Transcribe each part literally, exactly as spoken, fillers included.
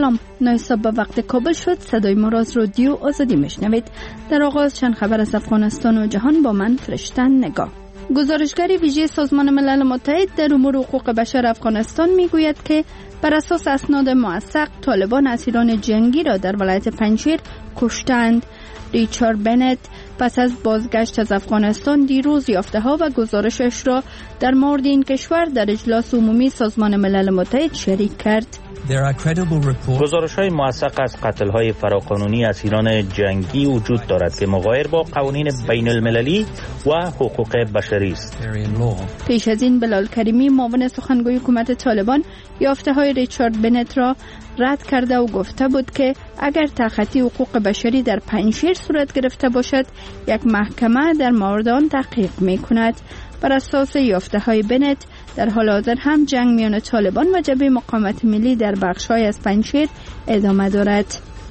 سلام، نایصاب به وقت کابل شد. صدای ما را از رادیو آزادی میشنوید. در آغاز چند خبر از افغانستان و جهان با من فرشتن نگاه. گزارشگر ویژه سازمان ملل متحد در امور حقوق بشر افغانستان میگوید که بر اساس اسناد موثق طالبان اسیران جنگی را در ولایت پنجشیر کشتند. ریچارد بنت پس از بازگشت از افغانستان دیروز یافته‌ها و گزارشش را در مورد این کشور در اجلاس عمومی سازمان ملل متحد شریک کرد. گزارش‌های موثق از قتل‌های فراقانونی اسیران جنگی وجود دارد که مغایر با قوانین بین المللی و حقوق بشری است. پیش از این بلال کریمی معاون سخنگوی حکومت طالبان یافته‌های ریچارد بنت را رد کرده و گفته بود که اگر تخطی حقوق بشری در پنجشیر صورت گرفته باشد یک محکمه در مورد آن تحقیق می‌کند. بر اساس یافته‌های بنت در حال حاضر هم جنگ میان طالبان و جبهه مقاومت ملی در بخش‌های از پنجشیر ادامه دارد.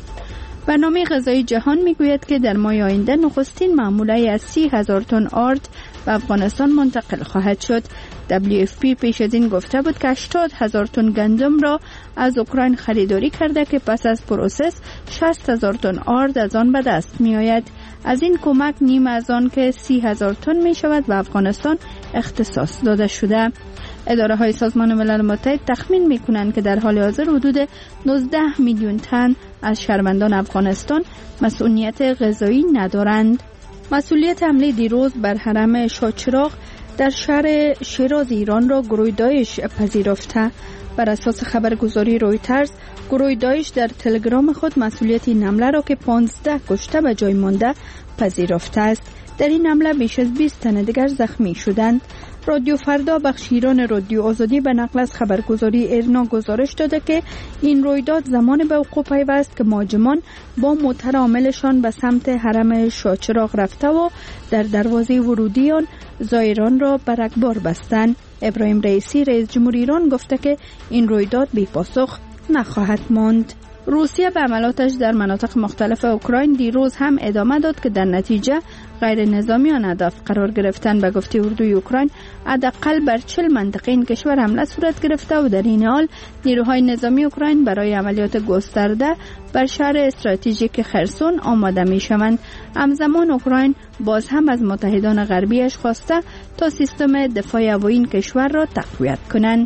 برنامه غذایی جهان میگوید که در ماه آینده نخستین معموله از سی هزار تن آرد به افغانستان منتقل خواهد شد. دبلیو اف پی پیش از این گفته بود که هشتاد هزار تن گندم را از اوکراین خریداری کرده که پس از پروسس شصت هزار تن آرد از آن به دست می آید. از این کمک نیم از آن که سی هزار تن می شود به افغانستان اختصاص داده شده. اداره های سازمان ملل متحد تخمین می کنند که در حال حاضر حدود نوزده میلیون تن از شهروندان افغانستان مسئولیت غذایی ندارند. مسئولیت حمله دیروز بر حرم شاهچراغ در شهر شیراز ایران را گروه داعش پذیرفته. بر اساس خبرگزاری رویترز، گروه داعش در تلگرام خود مسئولیت این حمله را که پانزده کشته به جای مانده پذیرفته است. در این حمله بیش از بیست تن دیگر زخمی شدند. رادیو فردا بخش ایران رادیو آزادی به نقل از خبرگزاری ایرنا گزارش داده که این رویداد زمان به وقوع پیوست که مهاجمان با موتر عاملشان به سمت حرم شاهچراغ رفته و در دروازه ورودی آن زائران را به رگبار بستند. ابراهیم رئیسی رئیس جمهور ایران گفته که این رویداد بی پاسخ نخواهد ماند. روسیه به عملاتش در مناطق مختلف اوکراین دیروز هم ادامه داد که در نتیجه غیر نظامیان هدف قرار گرفتن. به گفته اردوی اوکراین حداقل بر چهل منطقه این کشور حمله صورت گرفته و در این حال نیروهای نظامی اوکراین برای عملیات گسترده بر شهر استراتژیک خرسون آماده می شوند. همزمان اوکراین باز هم از متحدان غربیش خواسته تا سیستم دفاع هوایی این کشور را تقویت کنند.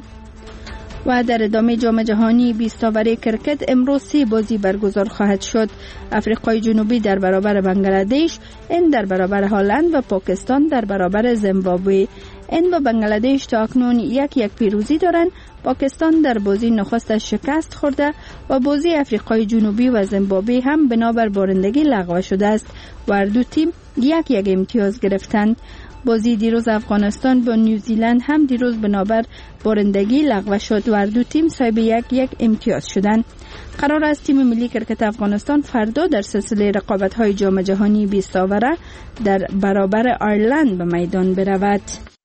و در ادامه جام جهانی بیست اوور کرکت امروز سه بازی برگزار خواهد شد. افریقای جنوبی در برابر بنگلادش، هند در برابر هلند و پاکستان در برابر زیمبابوه. هند و بنگلادش تا اکنون یک یک پیروزی دارند. پاکستان در بازی نخستش شکست خورده و بازی افریقای جنوبی و زیمبابوه هم بنابر بارندگی لغو شده است و هر دو تیم یک یک امتیاز گرفتند. بازی دیروز افغانستان با نیوزیلند هم دیروز بنابر بارندگی لغو شد و هر دو تیم صاحب یک یک امتیاز شدند. قرار است تیم ملی کرکت افغانستان فردا در سلسله رقابت‌های جام جهانی بیست اوره در برابر آیرلند به میدان برود.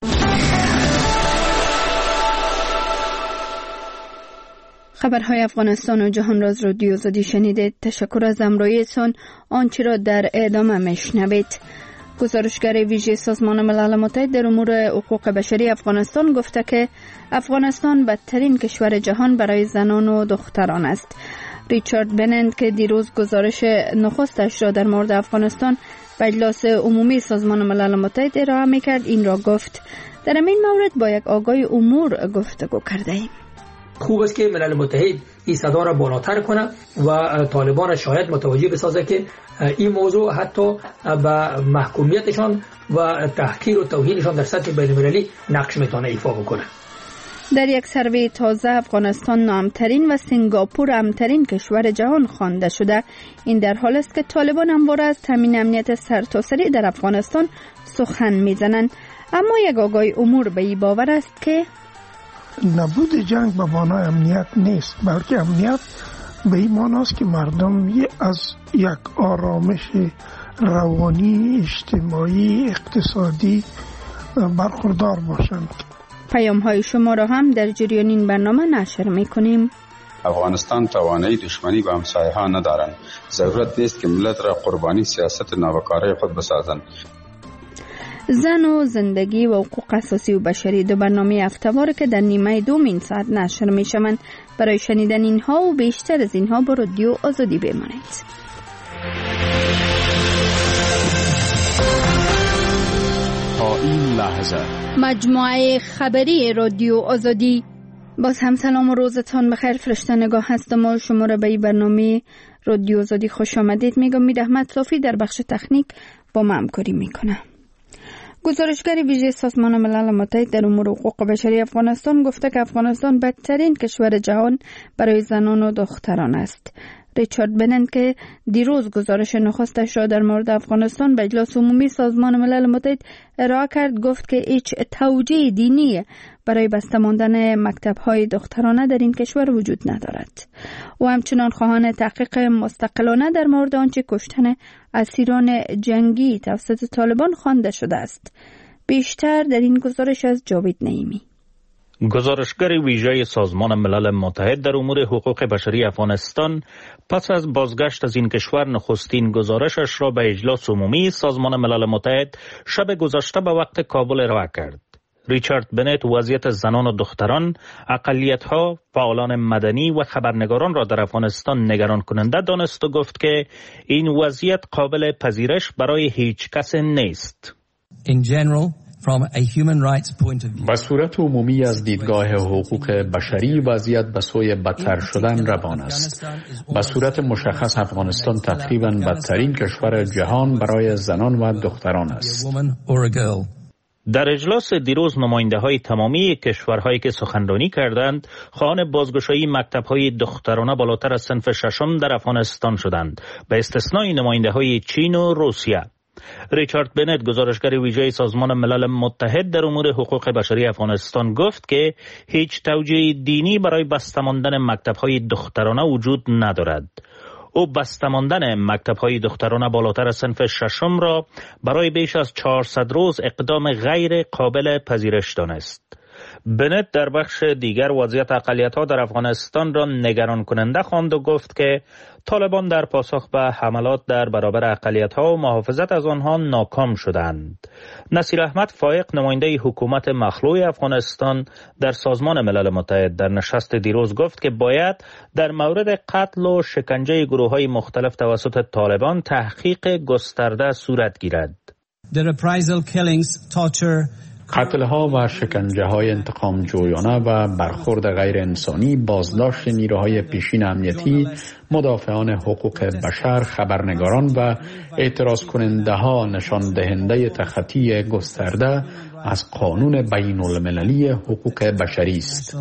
خبرهای افغانستان و جهان را از رادیو آزادی شنیدید. تشکر از همراهیتان. آنچه را در ادامه میشنوید. گزارشگر ویژه سازمان ملل متحد در امور حقوق بشری افغانستان گفته که افغانستان بدترین کشور جهان برای زنان و دختران است. ریچارد بنت که دیروز گزارش نخستش را در مورد افغانستان به اجلاس عمومی سازمان ملل متحد ارائه می‌کرد این را گفت. در این مورد با یک آگاه امور گفتگو کرده ایم. خوب است که ملل متحد این صدا را بالاتر کنه و طالبان شاید متوجه بسازه که این موضوع حتی به محکومیتشان و تحقیر و توهینشان در سطح بین‌المللی نقش میتونه ایفا بکنه. در یک سروی تازه افغانستان نامترین و سنگاپور امترین کشور جهان خوانده شده. این در حال است که طالبان همواره از تامین امنیت سرتاسری در افغانستان سخن میزنند. اما یک آگاه امور به این باور است که نبود جنگ به معنای امنیت نیست، بلکه امنیت به این معناست که مردم از یک آرامش روانی، اجتماعی، اقتصادی برخوردار باشند. پیام های شما را هم در جریان این برنامه نشر میکنیم. افغانستان توانایی دشمنی با همسایه ها ندارند. ضرورت نیست که ملت را قربانی سیاست ناوکاره خود بسازند. زن و زندگی و حقوق اساسی و بشری، دو برنامه هفته‌وار که در نیمه دومین ساعت نشر می شوند. برای شنیدن اینها و بیشتر از اینها با رادیو آزادی بمانید. تا این لحظه مجموعه خبری رادیو آزادی. باز هم سلام و روزتان بخیر. فرشته نگاه هستم و شما را به این برنامه رادیو آزادی خوش آمدید میگم. مید احمد صافی در بخش تکنیک با ما همکاری میکنه. گزارشگر ویژه سازمان ملل متحد در امور حقوق بشری افغانستان گفته که افغانستان بدترین کشور جهان برای زنان و دختران است. ریچارد بننت که دیروز گزارش نخستش را در مورد افغانستان به اجلاس عمومی سازمان ملل متحد ارائه کرد گفت که هیچ توجیه دینی برای بسته ماندن مکتب‌های دخترانه در این کشور وجود ندارد. و همچنان خواهان تحقیق مستقلانه در مورد آنچه کشتن اسیران جنگی توسط طالبان خوانده شده است. بیشتر در این گزارش از جاوید نعیمی. گزارشگر ویژه سازمان ملل متحد در امور حقوق بشری افغانستان پس از بازگشت از این کشور نخستین گزارشش را به اجلاس عمومی سازمان ملل متحد شب گذشته به وقت کابل ارائه کرد. ریچارد بنت وضعیت زنان و دختران، اقلیت‌ها، فعالان مدنی و خبرنگاران را در افغانستان نگران کننده دانست و گفت که این وضعیت قابل پذیرش برای هیچ کس نیست. In general, From a human rights point of view. به صورت عمومی از دیدگاه حقوق بشری وضعیت به سوی بدتر شدن روان است. به صورت مشخص افغانستان تقریباً بدترین کشور جهان برای زنان و دختران است. در اجلاس دیروز نماینده های تمامی کشورهایی که سخنرانی کردند خواهان بازگشایی مکتب های دخترانه بالاتر از صنف ششم در افغانستان شدند، به استثنای نماینده های چین و روسیه. ریچارد بنت گزارشگر ویژه سازمان ملل متحد در امور حقوق بشری افغانستان گفت که هیچ توجیه دینی برای بسته ماندن مکتب‌های دخترانه وجود ندارد. او بسته ماندن مکتب‌های دخترانه بالاتر از صنف ششم را برای بیش از چهارصد روز اقدام غیر قابل پذیرش دانست. بنت در بخش دیگر وضعیت اقلیت‌ها در افغانستان را نگران کننده خواند و گفت که طالبان در پاسخ به حملات در برابر اقلیت‌ها و محافظت از آنها ناکام شدند. نصیر احمد فائق نماینده حکومت مخلوع افغانستان در سازمان ملل متحد در نشست دیروز گفت که باید در مورد قتل و شکنجه گروه‌های مختلف توسط طالبان تحقیق گسترده صورت گیرد. The reprisal killings, torture قتل ها و شکنجه های انتقام جویانه و برخورد غیر انسانی، بازداشت نیروهای پیشین امنیتی، مدافعان حقوق بشر، خبرنگاران و اعتراض کننده ها نشان دهنده تخطی گسترده از قانون بین المللی حقوق بشری است.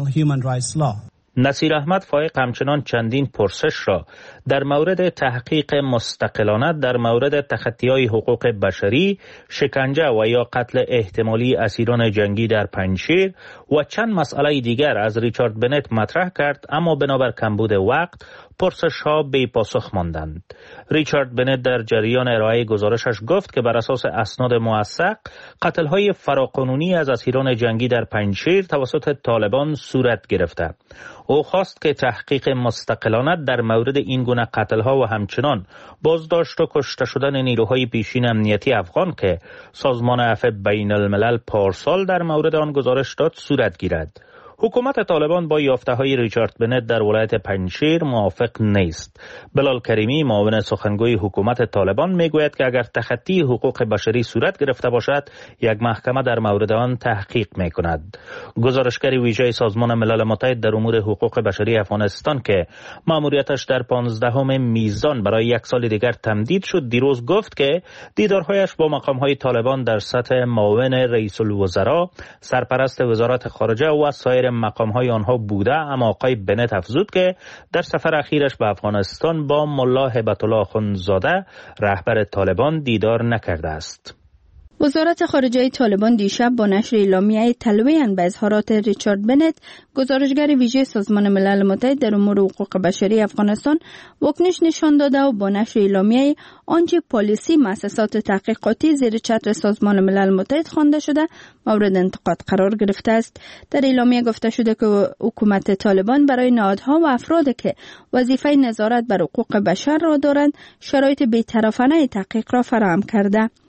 نصیر احمد فائق همچنان چندین پرسش را در مورد تحقیق مستقلانه در مورد تخطی‌های حقوق بشری، شکنجه و یا قتل احتمالی اسیران جنگی در پنجشیر و چند مسئله دیگر از ریچارد بنت مطرح کرد، اما بنابر کمبود وقت پرسش ها بی پاسخ ماندند. ریچارد بنت در جریان ارائه گزارشش گفت که بر اساس اسناد موثق قتل های فراقانونی از اسیران جنگی در پنجشیر توسط طالبان صورت گرفته. او خواست که تحقیق مستقلانه در مورد این گونه قتل ها و همچنان بازداشت و کشته شدن نیروهای پیشین امنیتی افغان که سازمان عفو بین الملل پارسال در مورد آن گزارش داد صورت گیرد. حکومت طالبان با یافته‌های ریچارد بنت در ولایت پنجشیر موافق نیست. بلال کریمی معاون سخنگوی حکومت طالبان میگوید که اگر تخطی حقوق بشری صورت گرفته باشد یک محکمه در مورد آن تحقیق میکند. گزارشگر ویژه سازمان ملل متحد در امور حقوق بشری افغانستان که مأموریتش در پانزدهم میزان برای یک سال دیگر تمدید شد دیروز گفت که دیدارهایش با مقام‌های طالبان در سطح معاون رئیس الوزراء، سرپرست وزارت خارجه و سایر مقام‌های آنها بوده، اما آقای بنت افزود که در سفر اخیرش به افغانستان با ملا هیبت الله اخندزاده رهبر طالبان دیدار نکرده است. وزارت خارجه طالبان دیشب با نشر اعلامیه تلویحاً به اظهارات ریچارد بنت، گزارشگر ویژه سازمان ملل متحد در امور حقوق بشری افغانستان، واکنش نشان داده و با نشر اعلامیه آنچه پالیسی مؤسسات تحقیقاتی زیر چتر سازمان ملل متحد خوانده شده مورد انتقاد قرار گرفته است. در اعلامیه گفته شده که حکومت طالبان برای نهادها و افرادی که وظیفه نظارت بر حقوق بشر را دارند شرایط بی‌طرفانه تحقیق را فراهم کرده.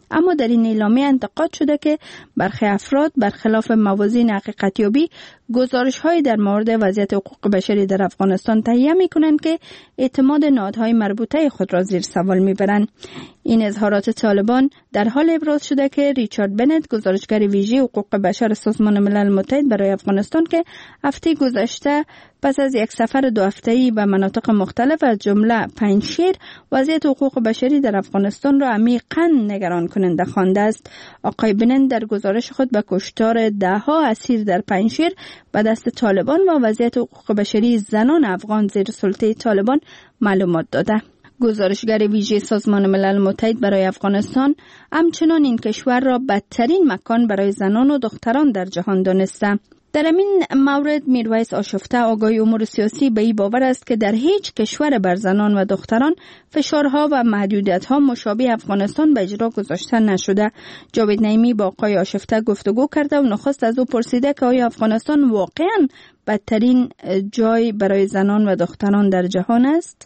اما در این اعلامیه انتقاد شده که برخی افراد برخلاف موازین حقیقتیابی گزارش‌های در مورد وضعیت حقوق بشری در افغانستان تهیه می‌کنند که اعتماد نهادهای مربوطه خود را زیر سوال می‌برند. این اظهارات طالبان در حال ابراز شده که ریچارد بنت، گزارشگر ویژه حقوق بشر سازمان ملل متحد برای افغانستان که هفته گذشته پس از یک سفر دو هفته‌ای به مناطق مختلف از جمله پنجشیر وضعیت حقوق بشری در افغانستان را عمیقاً نگران کننده خوانده است. آقای بنت در گزارش خود به کشتار ده‌ها اسیر در پنجشیر به دست طالبان و وضعیت حقوق بشری زنان افغان زیر سلطه طالبان معلومات داده. گزارشگر ویژه سازمان ملل متحد برای افغانستان همچنان این کشور را بدترین مکان برای زنان و دختران در جهان دانسته. در این مورد میرویس آشفته، آگاه امور سیاسی، به این باور است که در هیچ کشور بر زنان و دختران فشارها و محدودیت‌ها مشابه افغانستان به اجرا گذاشته نشده. جاوید نعیمی با آقای آشفته گفتگو کرده و نخست از او پرسیده که آیا افغانستان واقعاً بدترین جای برای زنان و دختران در جهان است؟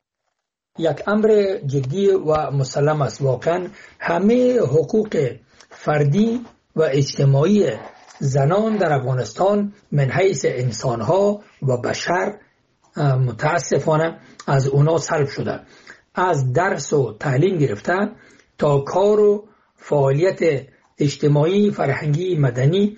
یک امر جدی و مسلم است. واقعا همه حقوق فردی و اجتماعی زنان در افغانستان من حیث انسانها و بشر متاسفانه از اونا سلب شده. از درس و تعلیم گرفته تا کار و فعالیت اجتماعی، فرهنگی، مدنی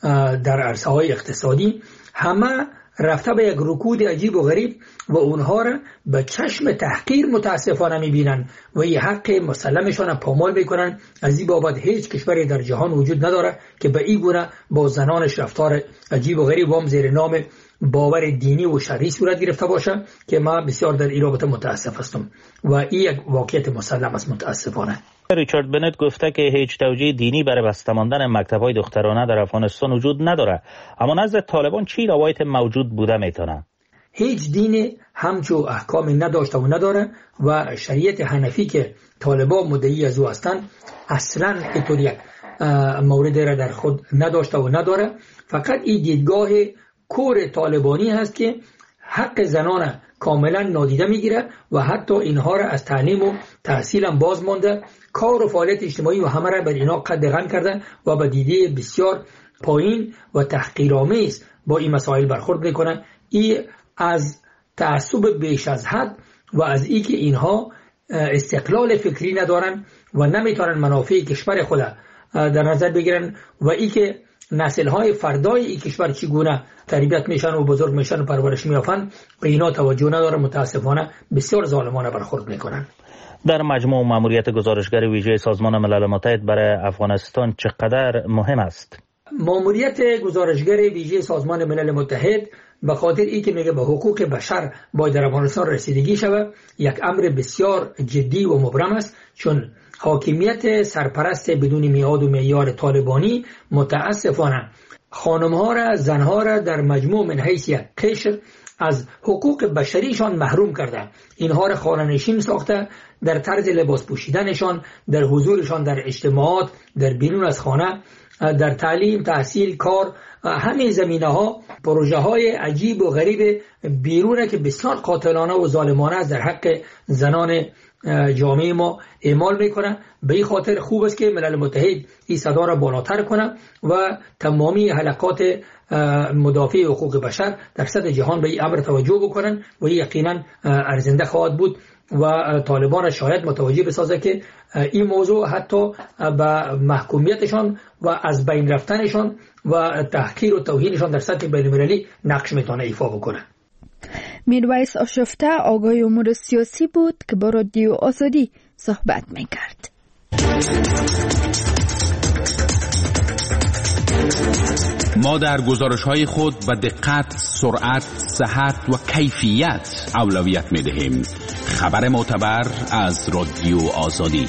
در عرصه های اقتصادی همه رفته به یک رکود عجیب و غریب و اونها را به چشم تحقیر متاسفانه میبینن و این حق مسلمشان پامال میکنن. از این بابت هیچ کشوری در جهان وجود نداره که به این گونه با زنانش رفتار عجیب و غریب و زیر نام باور دینی و شرعی صورت گرفته باشه که ما بسیار در این رابطه متاسف هستم و این یک واقعیت مسلم است متاسفانه. ریچارد بنت گفته که هیچ توجیه دینی برای بسته ماندن مکتب‌های دخترانه در افغانستان وجود نداره، اما نزد طالبان چی روایت موجود بوده میتونه؟ هیچ دینی همچو احکامی نداشته و نداره و شریعت حنفی که طالبان مدعی از او هستند اصلا اینطور یک مورد را در خود نداشته و نداره. فقط این دیدگاه کور طالبانی هست که حق زنان کاملا نادیده میگیره و حتی اینها را از تعلیم و تحصیل هم باز مانده، کار و فعالیت اجتماعی و همه را بر اینا قدغن کرده و به دیده بسیار پایین و تحقیرآمیز با این مسائل برخورد میکنن. این از تعصب بیش از حد و از این که اینها استقلال فکری ندارن و نمیتونن منافع کشور خود در نظر بگیرن و این که نسل‌های فردای این کشور چگونه تربیت میشن و بزرگ میشن و پرورش میافن به اینا توجه نداره. متاسفانه بسیار ظالمانه برخورد میکنن. در مجموع ماموریت گزارشگر ویژه سازمان ملل متحد برای افغانستان چقدر مهم است؟ ماموریت گزارشگر ویژه سازمان ملل متحد به خاطر ای که میگه به حقوق بشر باید در افغانستان رسیدگی شود یک امر بسیار جدی و مبرم است، چون حاکمیت سرپرست بدون میعاد و معیار طالبانی متاسفانه خانم‌ها را، زن‌ها را در مجموع من حیث یک قشر از حقوق بشریشان محروم کرده. اینها را خانه‌نشین ساخته، در طرز لباس پوشیدنشان، در حضورشان در اجتماعات، در بیرون از خانه، در تعلیم، تحصیل، کار، همه زمینه ها پروژه های عجیب و غریب بیرونه که بسیار قاتلانه و ظالمانه است در حق زنان جامعه ما اعمال میکنه. به این خاطر خوب است که ملل متحد این صدا را بالاتر کنه و تمامی حلقات مدافع حقوق بشر در سطح جهان به این امر توجه بکنن و این یقینا ارزنده خواهد بود و طالبان شاید متوجه بسازه که این موضوع حتی به محکومیتشان و از بین رفتنشان و تحقیر و توهینشان در سطح بین‌المللی نقش میتونه ایفا بکنه. میرویس آشفته آگاه امور سیاسی بود که با رادیو آزادی صحبت میکرد. ما در گزارش‌های خود به دقت، سرعت، صحت و کیفیت اولویت می‌دهیم. خبر معتبر از رادیو آزادی.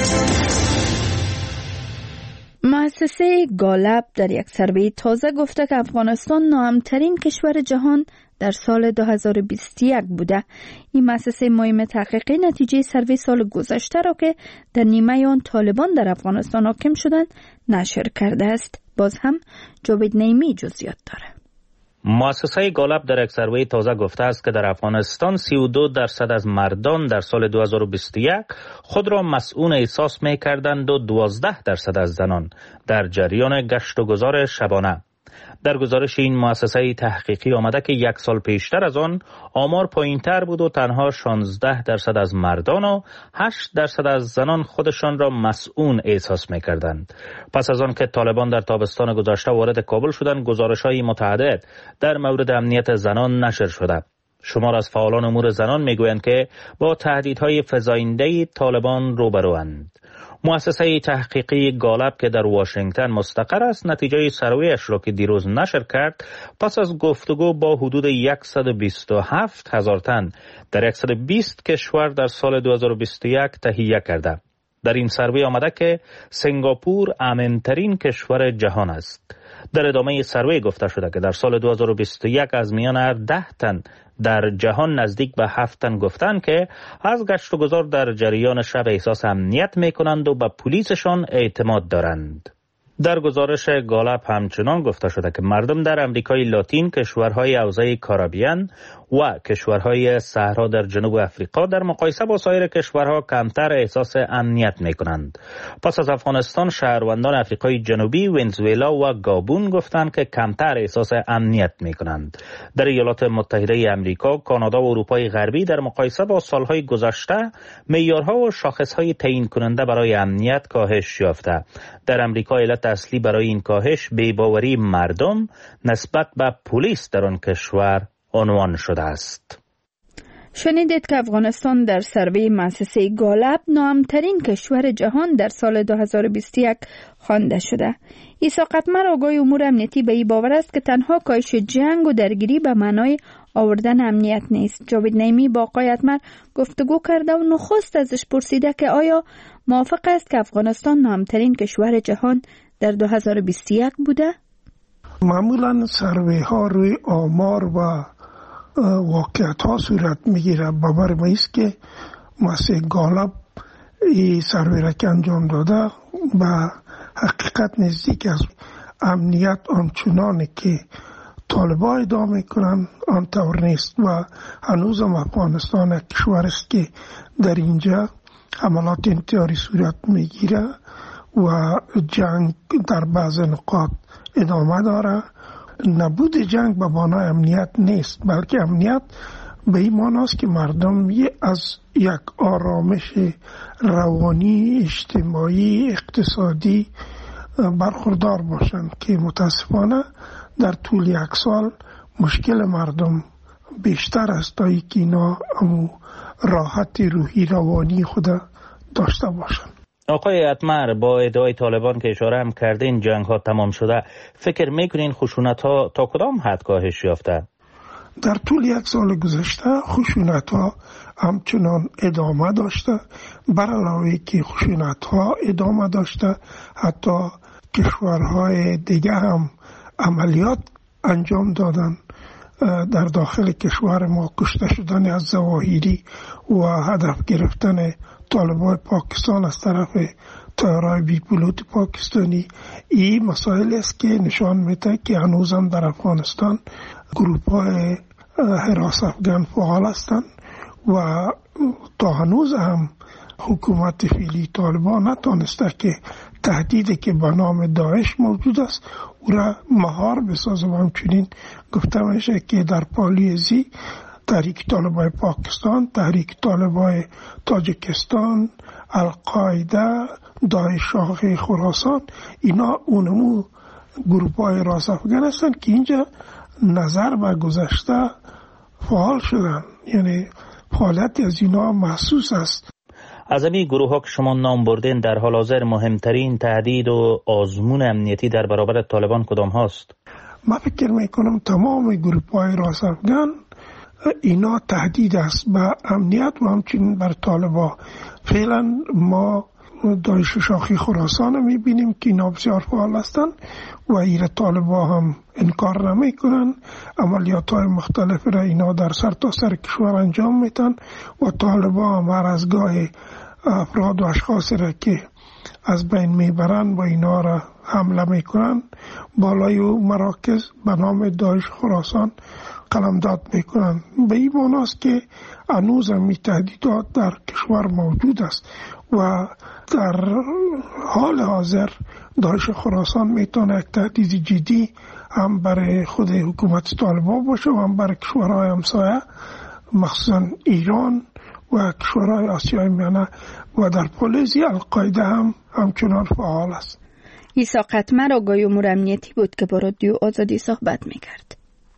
مؤسسه گالب در یک سروی تازه گفته که افغانستان ناامن‌ترین کشور جهان در سال دو هزار و بیست و یک بوده. این مؤسسه مهم تحقیقی نتیجه سروی سال گذشته را که در نیمه آن طالبان در افغانستان حاکم شدند نشر کرده است. باز هم جاوید نعیمی جزئیات داره. مؤسسه گالاب در یک سروی تازه گفته است که در افغانستان سی و دو درصد از مردان در سال دو هزار و بیست و یک خود را مسئول احساس می کردند و دوازده درصد از زنان در جریان گشت و گذار شبانه. در گزارش این مؤسسه تحقیقی آمده که یک سال پیشتر از آن آمار پایین‌تر بود و تنها شانزده درصد از مردان و هشت درصد از زنان خودشان را مسئول احساس می‌کردند. پس از آن که طالبان در تابستان گذشته وارد کابل شدند، گزارش‌های متعدد در مورد امنیت زنان نشر شده. شمار از فعالان امور زنان میگویند که با تهدیدهای فزاینده طالبان روبروند. مؤسسه تحقیقی گالاب که در واشنگتن مستقر است نتیجه سرویش را که دیروز نشر کرد پس از گفتگو با حدود صد و بیست و هفت هزار تن در صد و بیست کشور در سال دو هزار و بیست و یک تهیه کرده. در این سروی آمده که سنگاپور امن‌ترین کشور جهان است. در ادامه سروی گفته شده که در سال دو هزار و بیست و یک از میان هر ده تن در جهان نزدیک به هفت تن گفتند که از گشت و گذار در جریان شب احساس امنیت می کنند و به پلیسشان اعتماد دارند. در گزارش گالاب همچنان گفته شده که مردم در امریکای لاتین، کشورهای حوزه کارائیبیان و کشورهای صحرا در جنوب افریقا در مقایسه با سایر کشورها کمتر احساس امنیت می کنند. پس از افغانستان، شهروندان افریقای جنوبی، ونزوئلا و گابون گفتند که کمتر احساس امنیت می کنند. در ایالات متحده امریکا، کانادا و اروپای غربی در مقایسه با سالهای گذشته معیارها و شاخصهای تعیین کننده برای امنیت کاهش یافته. در امریکا علت اصلی برای این کاهش بی‌باوری مردم نسبت به پلیس در آن کشور عنوان شده است. شنیدید که افغانستان در سروی مؤسسه گالاب نوامترین کشور جهان در سال دو هزار و بیست و یک خوانده شده. عیسی قطمر آگاه امور امنیتی به این باور است که تنها کاهش جنگ و درگیری به معنای آوردن امنیت نیست. جاوید نعیمی با آقای قطمر گفتگو کرده و نخست ازش پرسیده که آیا موافق است که افغانستان نوامترین کشور جهان در دو هزار و بیست و یک بوده؟ معمولا سروی ها روی آمار و واقعیت ها صورت میگیره. باور ما است که مؤسسه گالاب این سروی را که انجام داده به حقیقت نزدیک است. امنیت آنچنانه که طالبان ادعا میکنن آنطور نیست و هنوز هم افغانستان یک کشور است که در اینجا حملات انتحاری صورت میگیره و جنگ در بعض نقاط ادامه داره. نبود جنگ به معنای امنیت نیست، بلکه امنیت به این معناست که مردم از یک آرامش روانی، اجتماعی، اقتصادی برخوردار باشند که متاسفانه در طول یک سال مشکل مردم بیشتر است تا اینکه اینا راحت روحی روانی خود داشته باشند. آقای قطمر، با ادعای طالبان که اشاره هم کردین جنگ ها تمام شده، فکر میکنین خشونت ها تا کدام حد کاهش یافته؟ در طول یک سال گذشته خشونت ها همچنان ادامه داشته. بر علاوه که خشونت ها ادامه داشته، حتی کشورهای دیگه هم عملیات انجام دادن. در داخل کشور ما کشته شدن از ظواهری و هدف گرفتن طالبان پاکستان از طرف طیاره‌های بی پیلوت پاکستانی، این مسائل است که نشان میده که هنوز هم در افغانستان گروه‌های حراس افغان فعال هستند و تا هنوز هم حکومت فعلی طالبان نتونسته که تهدیدی که به نام داعش موجود است او را مهار بسازه. و همچنین گفته میشه که در پالیزی تحریک طالبان پاکستان، تحریک طالبان تاجیکستان، القاعده، داعش شاخه خراسان، اینا اونمو گروه‌های راس افغان هستند که اینجا نظر به گذشته فعال شدن، یعنی فعالیت از اینا محسوس است. از این گروه ها که شما نام بردین در حال حاضر مهمترین تهدید و آزمون امنیتی در برابر طالبان کدام هاست؟ من فکر میکنم تمام گروه های راس افغان اینا تهدید است به امنیت و همچنین بر طالبان. فعلا ما داعش شاخی خراسان رو میبینیم که اینا بسیار فعال هستند و ایره طالبان هم انکار نمی کنن. عملیات های مختلف را اینا در سر تا سر کشور انجام میتن و طالبان هم هر از گاه افراد و اشخاص را که از بین میبرن و اینا را حمله میکنن. بالای مراکز به نام داعش خراسان قلمداد میکنن. به این معناست که هنوز هم این تهدیدات در کشور موجود است و در حال حاضر داعش خراسان میتونه یک تهدید جدی هم برای خود حکومت طالبان باشه و هم برای کشورهای همسایه مخصوصا ایران و کشورهای آسیای میانه و در پولیسی القاعده هم همچنان فعال است. عیسی قطمر آگاهی امور امنیتی بود که با رادیو آزادی صحبت میکرد.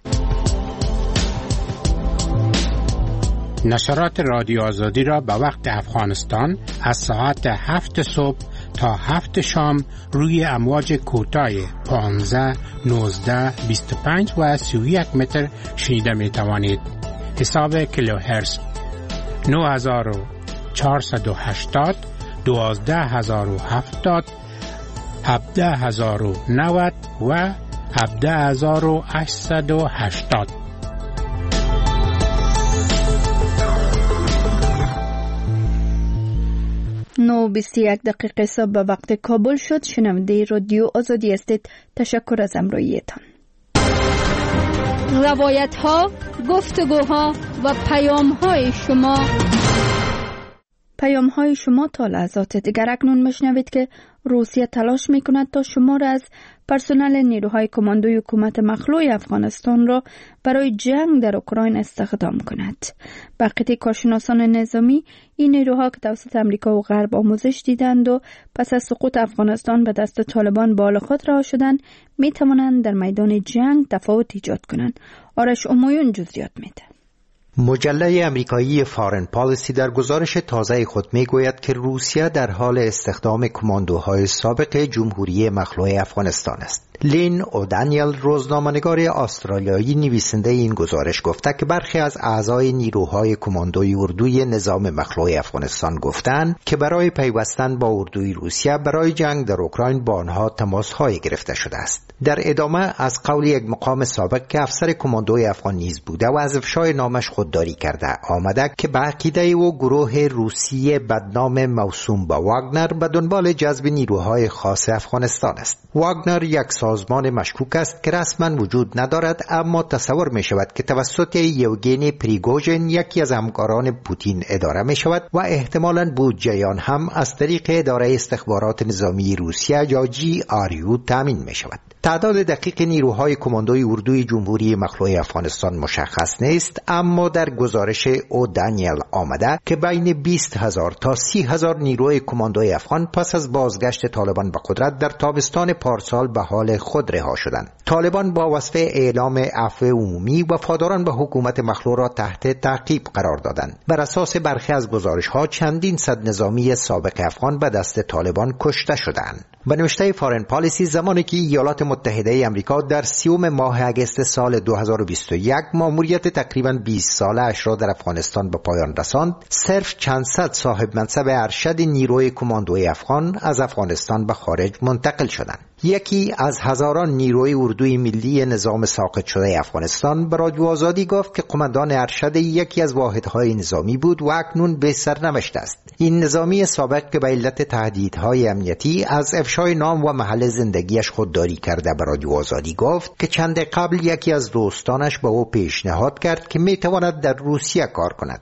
نشرات رادیو آزادی را به وقت افغانستان از ساعت هفت صبح تا هفت شام روی امواج کوتاه پانزده، نوزده، بیست و پنج و سی و یک متر شنیده می توانید. حساب کیلوهرتز نه هزار و چهارصد و هشتاد، دوازده هزار و هفتاد، هفده هزار و نود و هفده هزار و هشتصد و هشتاد. نو بیست و یک دقیقه صبح به وقت کابل شد. شنونده رادیو آزادی هستید. تشکر از همراهیتان. روایت ها، گفتگوها و پیام های شما پیام های شما تا لحظات دیگر. اکنون مشنوید که روسیه تلاش می کند تا شما را از پرسنل نیروهای کماندوی حکومت مخلوع افغانستان را برای جنگ در اوکراین استخدام کند. بقیه کارشناسان نظامی این نیروها که توسط امریکا و غرب آموزش دیدند و پس از سقوط افغانستان به دست طالبان به حال خود رها شدند، می توانند در میدان جنگ تفاوت ایجاد کنند. آرش امویون جزئیات میده. مجله امریکایی فارن پالیسی در گزارش تازه خود میگوید که روسیه در حال استخدام کماندوهای سابق جمهوری مخلوع افغانستان است. لین اودانیل، روزنامه‌نگار استرالیایی، نویسنده این گزارش گفته که برخی از اعضای نیروهای کماندوی اردوی نظام مخلوع افغانستان گفتند که برای پیوستن با اردوی روسیه برای جنگ در اوکراین با آنها تماس‌های گرفته شده است. در ادامه از قول یک مقام سابق که افسر کماندوی افغان نیز بوده و از افشای نامش خودداری کرده آمده که به عقیده او گروه روسی بدنام موسوم به واگنر به دنبال جذب نیروهای خاص افغانستان است. واگنر یک سازمان مشکوک است که رسما وجود ندارد، اما تصور می شود که توسط یوگنی پریگوژن، یکی از همکاران پوتین، اداره می شود و احتمالاً بودجه آن هم از طریق اداره استخبارات نظامی روسیه یا جی آر یو تامین می شود. تعداد دقیق نیروهای کماندوی اردوی جمهوری مخلوع افغانستان مشخص نیست، اما در گزارش او دانیل آمده که بین بیست هزار تا سی هزار نیروی کماندوی افغان پس از بازگشت طالبان به قدرت در تابستان پارسال به حال خود رها شدند. طالبان با وصف اعلام عفو عمومی وفاداران به حکومت مخلوع را تحت تعقیب قرار دادند. بر اساس برخی از گزارش‌ها چندین صد نظامی سابق افغان به دست طالبان کشته شدند. به نوشته فارن پالیسی، زمانی که ایالات متحده آمریکا در سیوم ماه اگست سال دو هزار و بیست و یک ماموریت تقریباً بیست ساله اش را در افغانستان به پایان رساند، صرف چند صد صاحب منصب ارشد نیروی کماندوی افغان از افغانستان به خارج منتقل شدند. یکی از هزاران نیروی اردوی ملی نظام ساقط شده افغانستان به رادیو آزادی گفت که قماندان ارشد یکی از واحدهای نظامی بود و اکنون به سرنوشت است. این نظامی سابق که به علت تهدیدهای امنیتی از افشای نام و محل زندگیش خودداری کرده به رادیو آزادی گفت که چند قبل یکی از دوستانش به او پیشنهاد کرد که میتواند در روسیه کار کند.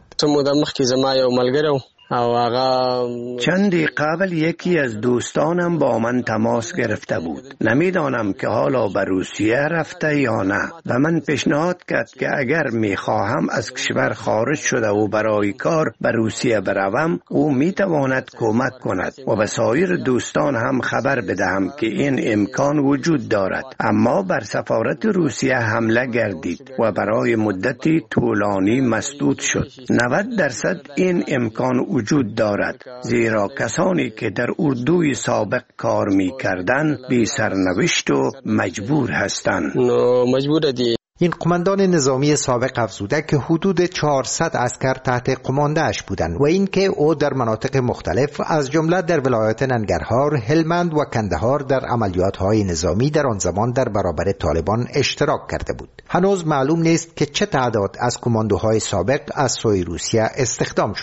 چندی قبل یکی از دوستانم با من تماس گرفته بود. نمیدانم که حالا به روسیه رفته یا نه و من پیشنهاد کرد که اگر میخواهم از کشور خارج شده و برای کار به روسیه بروم، او میتواند کمک کند و به سایر دوستان هم خبر بدهم که این امکان وجود دارد. اما بر سفارت روسیه حمله گردید و برای مدتی طولانی مسدود شد. نود درصد این امکان وجود دارد، زیرا کسانی که در اردوی سابق کار می کردن بی سرنوشت و مجبور هستند. این قماندان نظامی سابق افزوده که حدود چهارصد عسکر تحت قمانده اش بودند و اینکه او در مناطق مختلف از جمله در ولایات ننگرهار، هلمند و کندهار در عملیات‌های نظامی در آن زمان در برابر طالبان اشتراک کرده بود. هنوز معلوم نیست که چه تعداد از کماندوهای سابق از سوی روسیه استخدام شدند.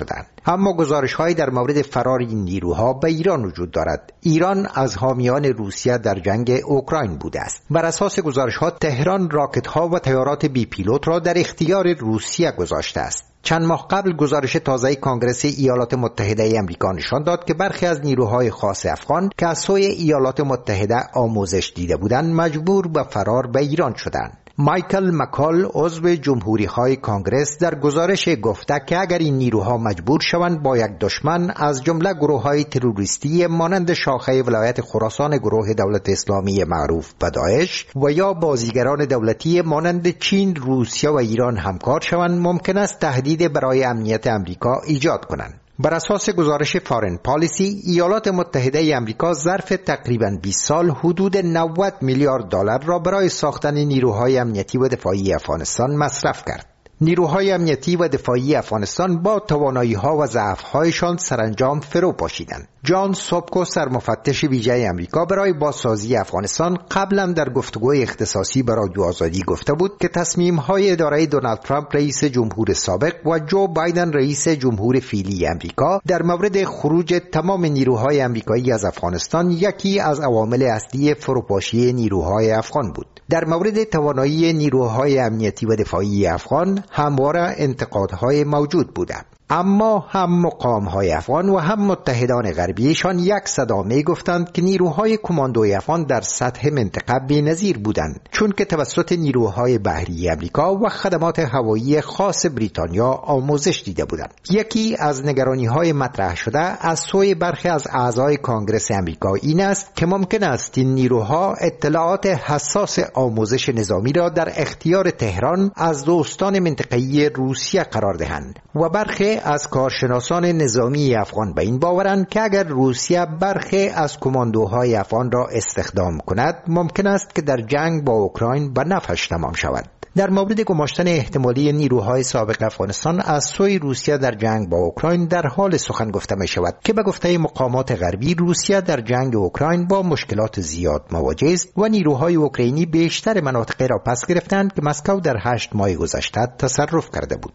اما گزارش‌هایی در مورد فرار این نیروها به ایران وجود دارد. ایران از حامیان روسیه در جنگ اوکراین بوده است. بر اساس گزارش‌ها تهران راکت‌ها و طیارات بی پیلوت را در اختیار روسیه گذاشته است. چند ماه قبل گزارش تازه کنگره ایالات متحده آمریکا نشان داد که برخی از نیروهای خاص افغان که از سوی ایالات متحده آموزش دیده بودند مجبور به فرار به ایران شدند. مایکل مکال عضو جمهوری‌های کانگرس در گزارش گفته که اگر این نیروها مجبور شوند با یک دشمن از جمله گروه‌های تروریستی مانند شاخه ولایت خراسان گروه دولت اسلامی معروف به داعش و یا بازیگران دولتی مانند چین، روسیه و ایران همکار شوند، ممکن است تهدید برای امنیت آمریکا ایجاد کنند. بر اساس گزارش فارن پالیسی، ایالات متحده آمریکا ظرف تقریباً بیست سال حدود نود میلیارد دلار را برای ساختن نیروهای امنیتی و دفاعی افغانستان مصرف کرد. نیروهای امنیتی و دفاعی افغانستان با توانایی‌ها و ضعف‌هایشان سرانجام فرو پاشیدند. جان سوبکو سرمفتش ویژه آمریکا برای بازسازی افغانستان قبلا در گفتگوی اختصاصی با رادیو آزادی گفته بود که تصمیم‌های اداره دونالد ترامپ رئیس جمهور سابق و جو بایدن رئیس جمهور فعلی آمریکا در مورد خروج تمام نیروهای آمریکایی از افغانستان یکی از عوامل اصلی فروپاشی نیروهای افغان بود. در مورد توانایی نیروهای امنیتی و دفاعی افغان همواره انتقادهای موجود بوده، اما هم مقام‌های افغان و هم متحدان غربیشان یک صدا می گفتند که نیروهای کماندوی افغان در سطح منطقه بی‌نظیر بودند، چون که توسط نیروهای بحری آمریکا و خدمات هوایی خاص بریتانیا آموزش دیده بودند. یکی از نگرانی‌های مطرح شده از سوی برخی از اعضای کانگرس آمریکا این است که ممکن است این نیروها اطلاعات حساس آموزش نظامی را در اختیار تهران از دوستان منطقه‌ای روسیه قرار دهند و برخی از کارشناسان نظامی افغان به این باورند که اگر روسیه برخی از کماندوهای افغان را استخدام کند ممکن است که در جنگ با اوکراین به نفعش تمام شود. در مورد گماشتن احتمالی نیروهای سابق افغانستان از سوی روسیه در جنگ با اوکراین در حال سخن گفته می شود که به گفته مقامات غربی روسیه در جنگ اوکراین با مشکلات زیاد مواجه است و نیروهای اوکراینی بیشتر مناطق را پس گرفتند که مسکو در هشت ماه گذشته تصرف کرده بود.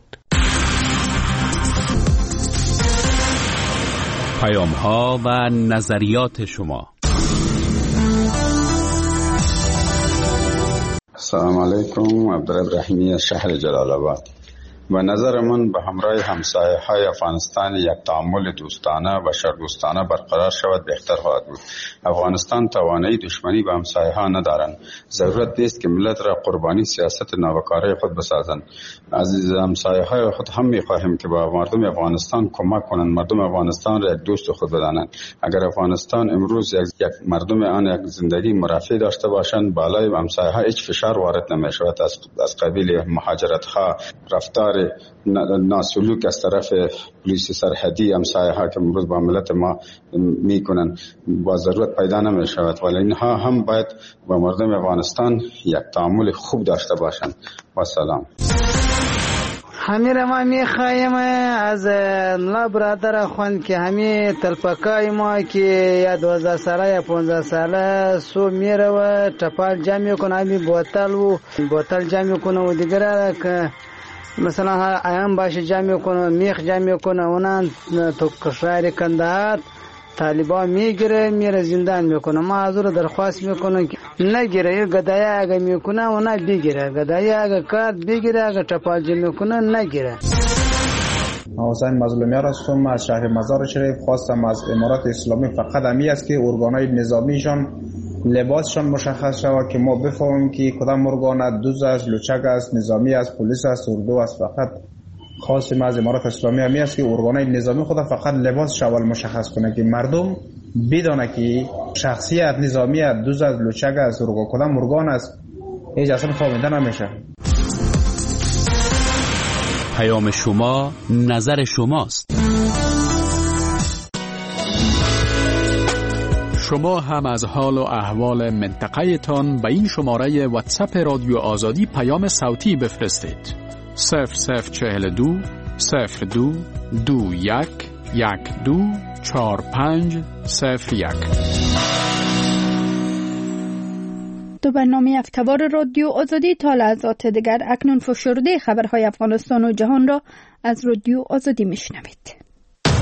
پیام ها و نظریات شما. السلام علیکم. عبدالرحیمی از شهر جلال آباد. و نظر من به همراه همسایه های افغانستان یک تعامل دوستانه و شردوستانه برقرار شود بهتر خواهد بود. افغانستان توانایی دشمنی به همسایه ها ندارند. ضرورت نیست که ملت را قربانی سیاست ناوکاره خود بسازند. عزیز همسایه های خود هم می خواهیم که با مردم افغانستان کمک کنند، مردم افغانستان را یک دوست خود بدانند. اگر افغانستان امروز یک, یک مردم آن یک زندگی مرفه داشته باشند، بالای همسایه ها هیچ فشار وارد نمی شود از از قبیل مهاجرت ها، رفتار ناسلوک از طرف پلیس سرحدی همسایه ها که امروز با ملت ما میکنن با ضرورت پیدا نمی شود، ولی اینها هم باید با مردم افغانستان یک تعامل خوب داشته باشند. با سلام. همین ما میخوایم از لا برادر خون که همین تلپکای ما که یا دوازده ساله یا پانزده ساله سو میره و چپال جمع کنه، همین بوتل و بوتل جمع کنه و دیگره که مثلا ایام باشه جمع کنه، میخ جمع کنه، اونان تو کشور کندهار طالبان میگیره میره زندان میکنه. ما از رو درخواست میکنه که نگیره، گدایی اگه میکنه اونا بگیره، گدایی اگه کارت بگیره، اگه چپالجی میکنه نگیره. حسین مظلومیار هستم از شهر مزار شریف. خواستم از امارات اسلامی فقط همی است که ارگانهای نظامیشان لباسشان مشخص شود که ما بفهمیم که کدام ارگان دوز است، لوچک است، نظامی است، پلیس است، اردو است. فقط خواستم از امارات اسلامی همی است که ارگانهای نظامی خود فقط لباس شوال مشخص کنه که مردم بدونه که شخصیت نظامی است، دوز است، لوچک است، کدام ارگان است، هیچ اصلا فهمیده نمیشه. پیام شما نظر شماست. شما هم از حال و احوال منطقه تان به این شماره واتساپ رادیو آزادی پیام صوتی بفرستید. صفر صفر چهل دو صفر دو دو یک یک دو چهار پنج صفر یک. دو برنامه افتوار رادیو آزادی تا لحظات دیگر اکنون فشرده خبرهای افغانستان و جهان را از رادیو آزادی میشنوید.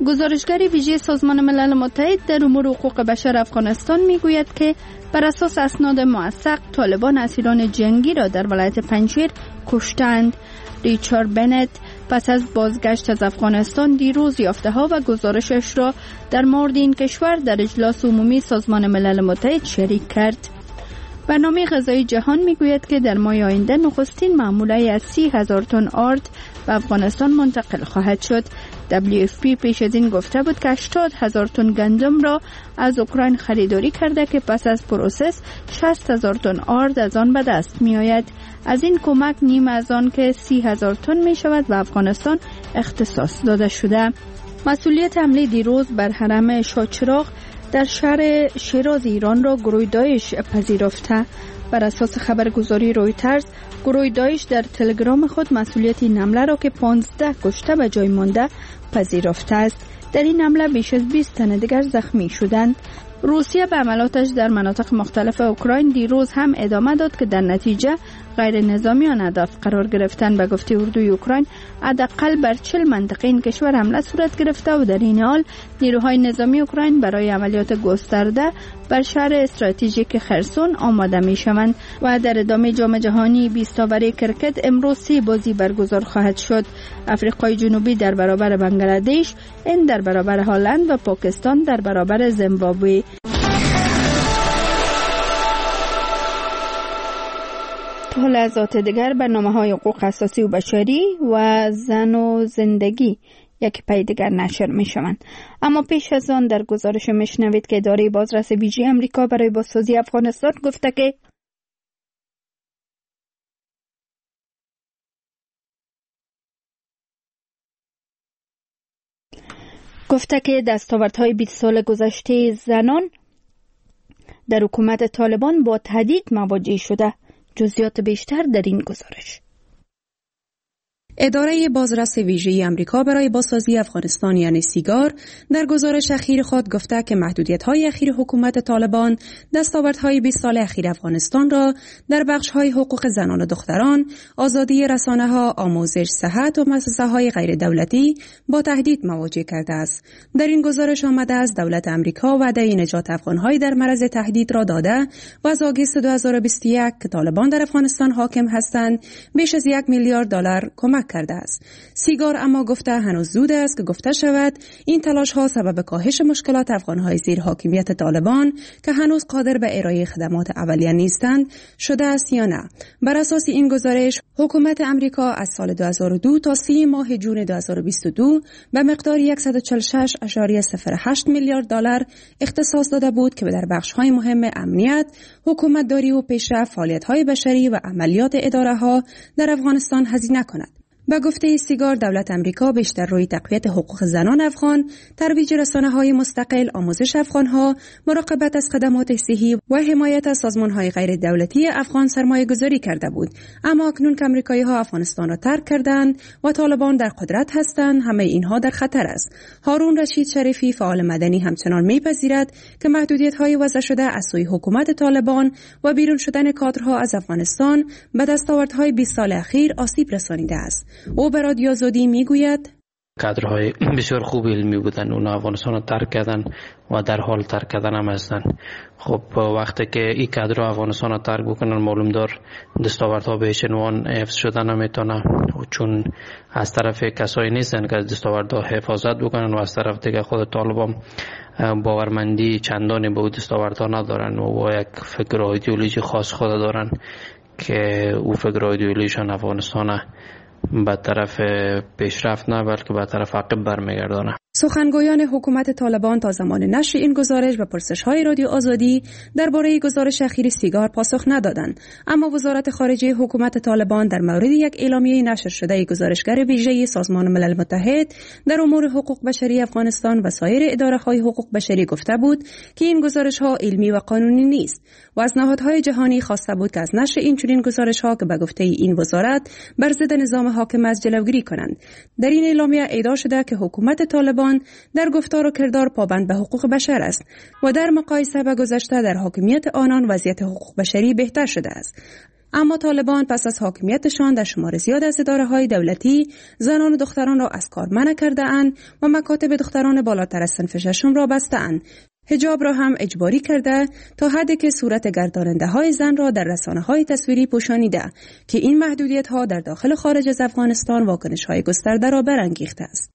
گزارشگر ویژه سازمان ملل متحد در امور حقوق بشر افغانستان میگوید که بر اساس اسناد موثق طالبان اسیران جنگی را در ولایت پنجشیر کشتند. ریچارد بنت پس از بازگشت از افغانستان دیروز یافته‌ها و گزارشش را در مورد این کشور در اجلاس عمومی سازمان ملل متحد شریک کرد. برنامه غذایی جهان میگوید که در ماه آینده نخستین محموله از سی هزار تن آرد به افغانستان منتقل خواهد شد. دبلیو اف پی پیش از این گفته بود که هشتاد هزار تن گندم را از اوکراین خریداری کرده که پس از پروسس شصت هزار تن آرد از آن به دست می آید. از این کمک نیم از آن که سی هزار تن می شود به افغانستان اختصاص داده شده. مسئولیت حمله دیروز بر حرم شاهچراغ در شهر شیراز ایران را گروه داعش پذیرفته. بر اساس خبرگزاری رویترز، گروه داعش در تلگرام خود مسئولیت این حمله را که پانزده کشته به جای مانده پذیرفته است. در این حمله بیش از بیست تن دیگر زخمی شدند. روسیه به عملاتش در مناطق مختلف اوکراین دیروز هم ادامه داد که در نتیجه غیر نظامیان هدف قرار گرفتن. به گفته اردوی اوکراین حداقل بر چهل منطقه این کشور حمله صورت گرفته و در این حال نیروهای نظامی اوکراین برای عملیات گسترده بر شهر استراتژیک خرسون آماده می شوند. و در ادامه جام جهانی بیست اوور کرکت امروز سه بازی برگزار خواهد شد. آفریقای جنوبی در برابر بنگلادش، هند در برابر هلند و پاکستان در برابر زیمبابوه. تا لحظات دیگر برنامه‌های حقوق اساسی و بشری و زن و زندگی یک پی دیگر نشر می شوند. اما پیش از آن در گزارش میشنوید که اداره بازرس ویژه امریکا برای بازسازی افغانستان گفته که گفته که دستاوردهای بیست سال گذشته زنان در حکومت طالبان با تهدید مواجه شده. جزئیات بیشتر در این گزارش. اداره بازرس ویژه آمریکا برای بازسازی افغانستان یعنی سیگار در گزارش اخیر خود گفته که محدودیت‌های اخیر حکومت طالبان دستاوردهای بیست سال اخیر افغانستان را در بخش‌های حقوق زنان و دختران، آزادی رسانه‌ها، آموزش، صحت و مؤسسه‌های غیر دولتی با تهدید مواجه کرده است. در این گزارش آمده است دولت آمریکا وعده نجات افغان‌های در معرض تهدید را داده و از آگوست دو هزار و بیست و یک که طالبان در افغانستان حاکم هستند بیش از یک میلیارد دلار کمک کرده است. سیگار اما گفته هنوز زود است که گفته شود این تلاش ها سبب کاهش مشکلات افغان‌های زیر حاکمیت طالبان که هنوز قادر به ارائه خدمات اولیه نیستند شده است یا نه. بر اساس این گزارش حکومت امریکا از سال دو هزار و دو تا سی ماه جون دو هزار و بیست و دو به مقدار صد و چهل و شش ممیز صفر هشت میلیارد دلار اختصاص داده بود که در بخش‌های مهم امنیت، حکومتداری و پیشرفت، فعالیت‌های بشری و عملیات اداره‌ها در افغانستان هزینه کند. با گفته سیگار دولت امریکا بیشتر روی تقویت حقوق زنان افغان، ترویج رسانه‌های مستقل، آموزش افغان‌ها، مراقبت از خدمات صحی و حمایت از سازمان‌های غیر دولتی افغان سرمایه‌گذاری کرده بود. اما اکنون که آمریکایی‌ها افغانستان را ترک کردند و طالبان در قدرت هستند، همه اینها در خطر است. هارون رشید شریفی فعال مدنی همچنان می‌پذیرد که محدودیت‌های وضع شده از سوی حکومت طالبان و بیرون شدن کادرها از افغانستان به دستاوردهای بیست سال اخیر آسیب رسانیده است. او به رادیو آزادی میگوید کادرهای بسیار خوب علمی بودن، اونا افغانستان رو ترک کردن و در حال ترک کردن هم هستن. خب وقتی که این کادرها افغانستان رو ترک بکنن معلوم دار دستاوردها بهش عنوان حفظ شدن نمیتونه، چون از طرف کسایی نیستن که دستاوردها حفاظت بکنن و از طرف دیگه خود طالبان باورمندی چندانی به دستاوردها ندارن و یک فکر و ایدئولوژی خاص خود دارن که او فکر و ایدئولوژیشان افغانستان به طرف پیشرفت نه بلکه به طرف عقب برمیگردانه. سخنگویان حکومت طالبان تا زمان نشر این گزارش و پرسش‌های رادیو آزادی درباره گزارش اخیر سیگار پاسخ ندادند، اما وزارت خارجه حکومت طالبان در مورد یک اعلامیه نشر شده گزارشگر ویژه سازمان ملل متحد در امور حقوق بشری افغانستان و سایر اداره‌های حقوق بشری گفته بود که این گزارش‌ها علمی و قانونی نیست و از نهادهای جهانی خواسته بود که از نشر این چنین گزارش‌ها که به گفته این وزارت بر ضد نظام حاکم از جلوگیری کنند. در این اعلامیه ادعا شده که حکومت طالبان در گفتار و کردار پابند به حقوق بشر است و در مقایسه با گذشته در حاکمیت آنان وضعیت حقوق بشری بهتر شده است. اما طالبان پس از حاکمیتشان در شمار زیاد از اداره‌های دولتی زنان و دختران را از کار منع کرده‌اند و مکاتب دختران بالاتر از صنف ششم را بسته‌اند. حجاب را هم اجباری کرده تا حدی که صورت گرداننده های زن را در رسانه های تصویری پوشانیده که این محدودیت ها در داخل و خارج از افغانستان واکنش های گسترده را برانگیخته است.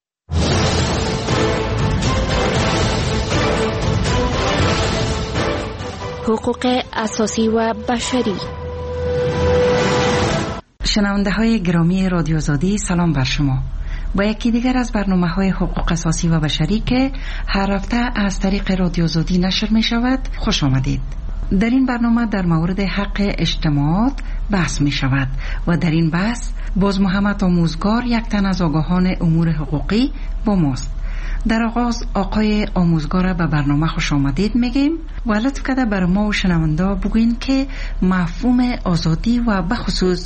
حقوق اساسی و بشری. شنونده های گرامی رادیو آزادی، سلام بر شما. با یکی دیگر از برنامه‌های حقوق اساسی و بشری که هر هفته از طریق رادیو آزادی نشر می شود خوش آمدید. در این برنامه در مورد حق اجتماعات بحث می شود و در این بحث باز محمد آموزگار، یک تن از آگاهان امور حقوقی، با ماست. در آغاز آقای آموزگار به برنامه خوش آمدید میگیم و لطف کرده بر ما و شنونده بگوین که مفهوم آزادی و بخصوص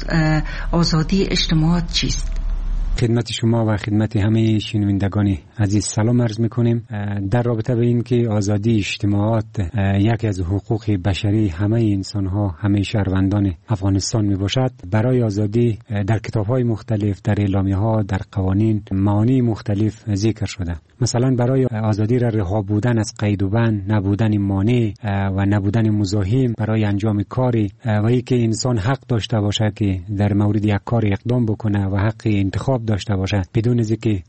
آزادی اجتماعات چیست؟ خدمت شما و خدمت همه شنوندگان عزیز سلام عرض میکنیم. در رابطه به این که آزادی اجتماعات یکی از حقوق بشری همه انسان ها، همه شهروندان افغانستان می باشد، برای آزادی در کتاب های مختلف، در اعلامیه ها، در قوانین معانی مختلف ذکر شده. مثلا برای آزادی را رها بودن از قید و بند، نبودن مانع و نبودن مزاحم برای انجام کاری و اینکه انسان حق داشته باشه که در مورد یک کار اقدام بکنه و حق انتخاب داشته باشه بدون از اینکه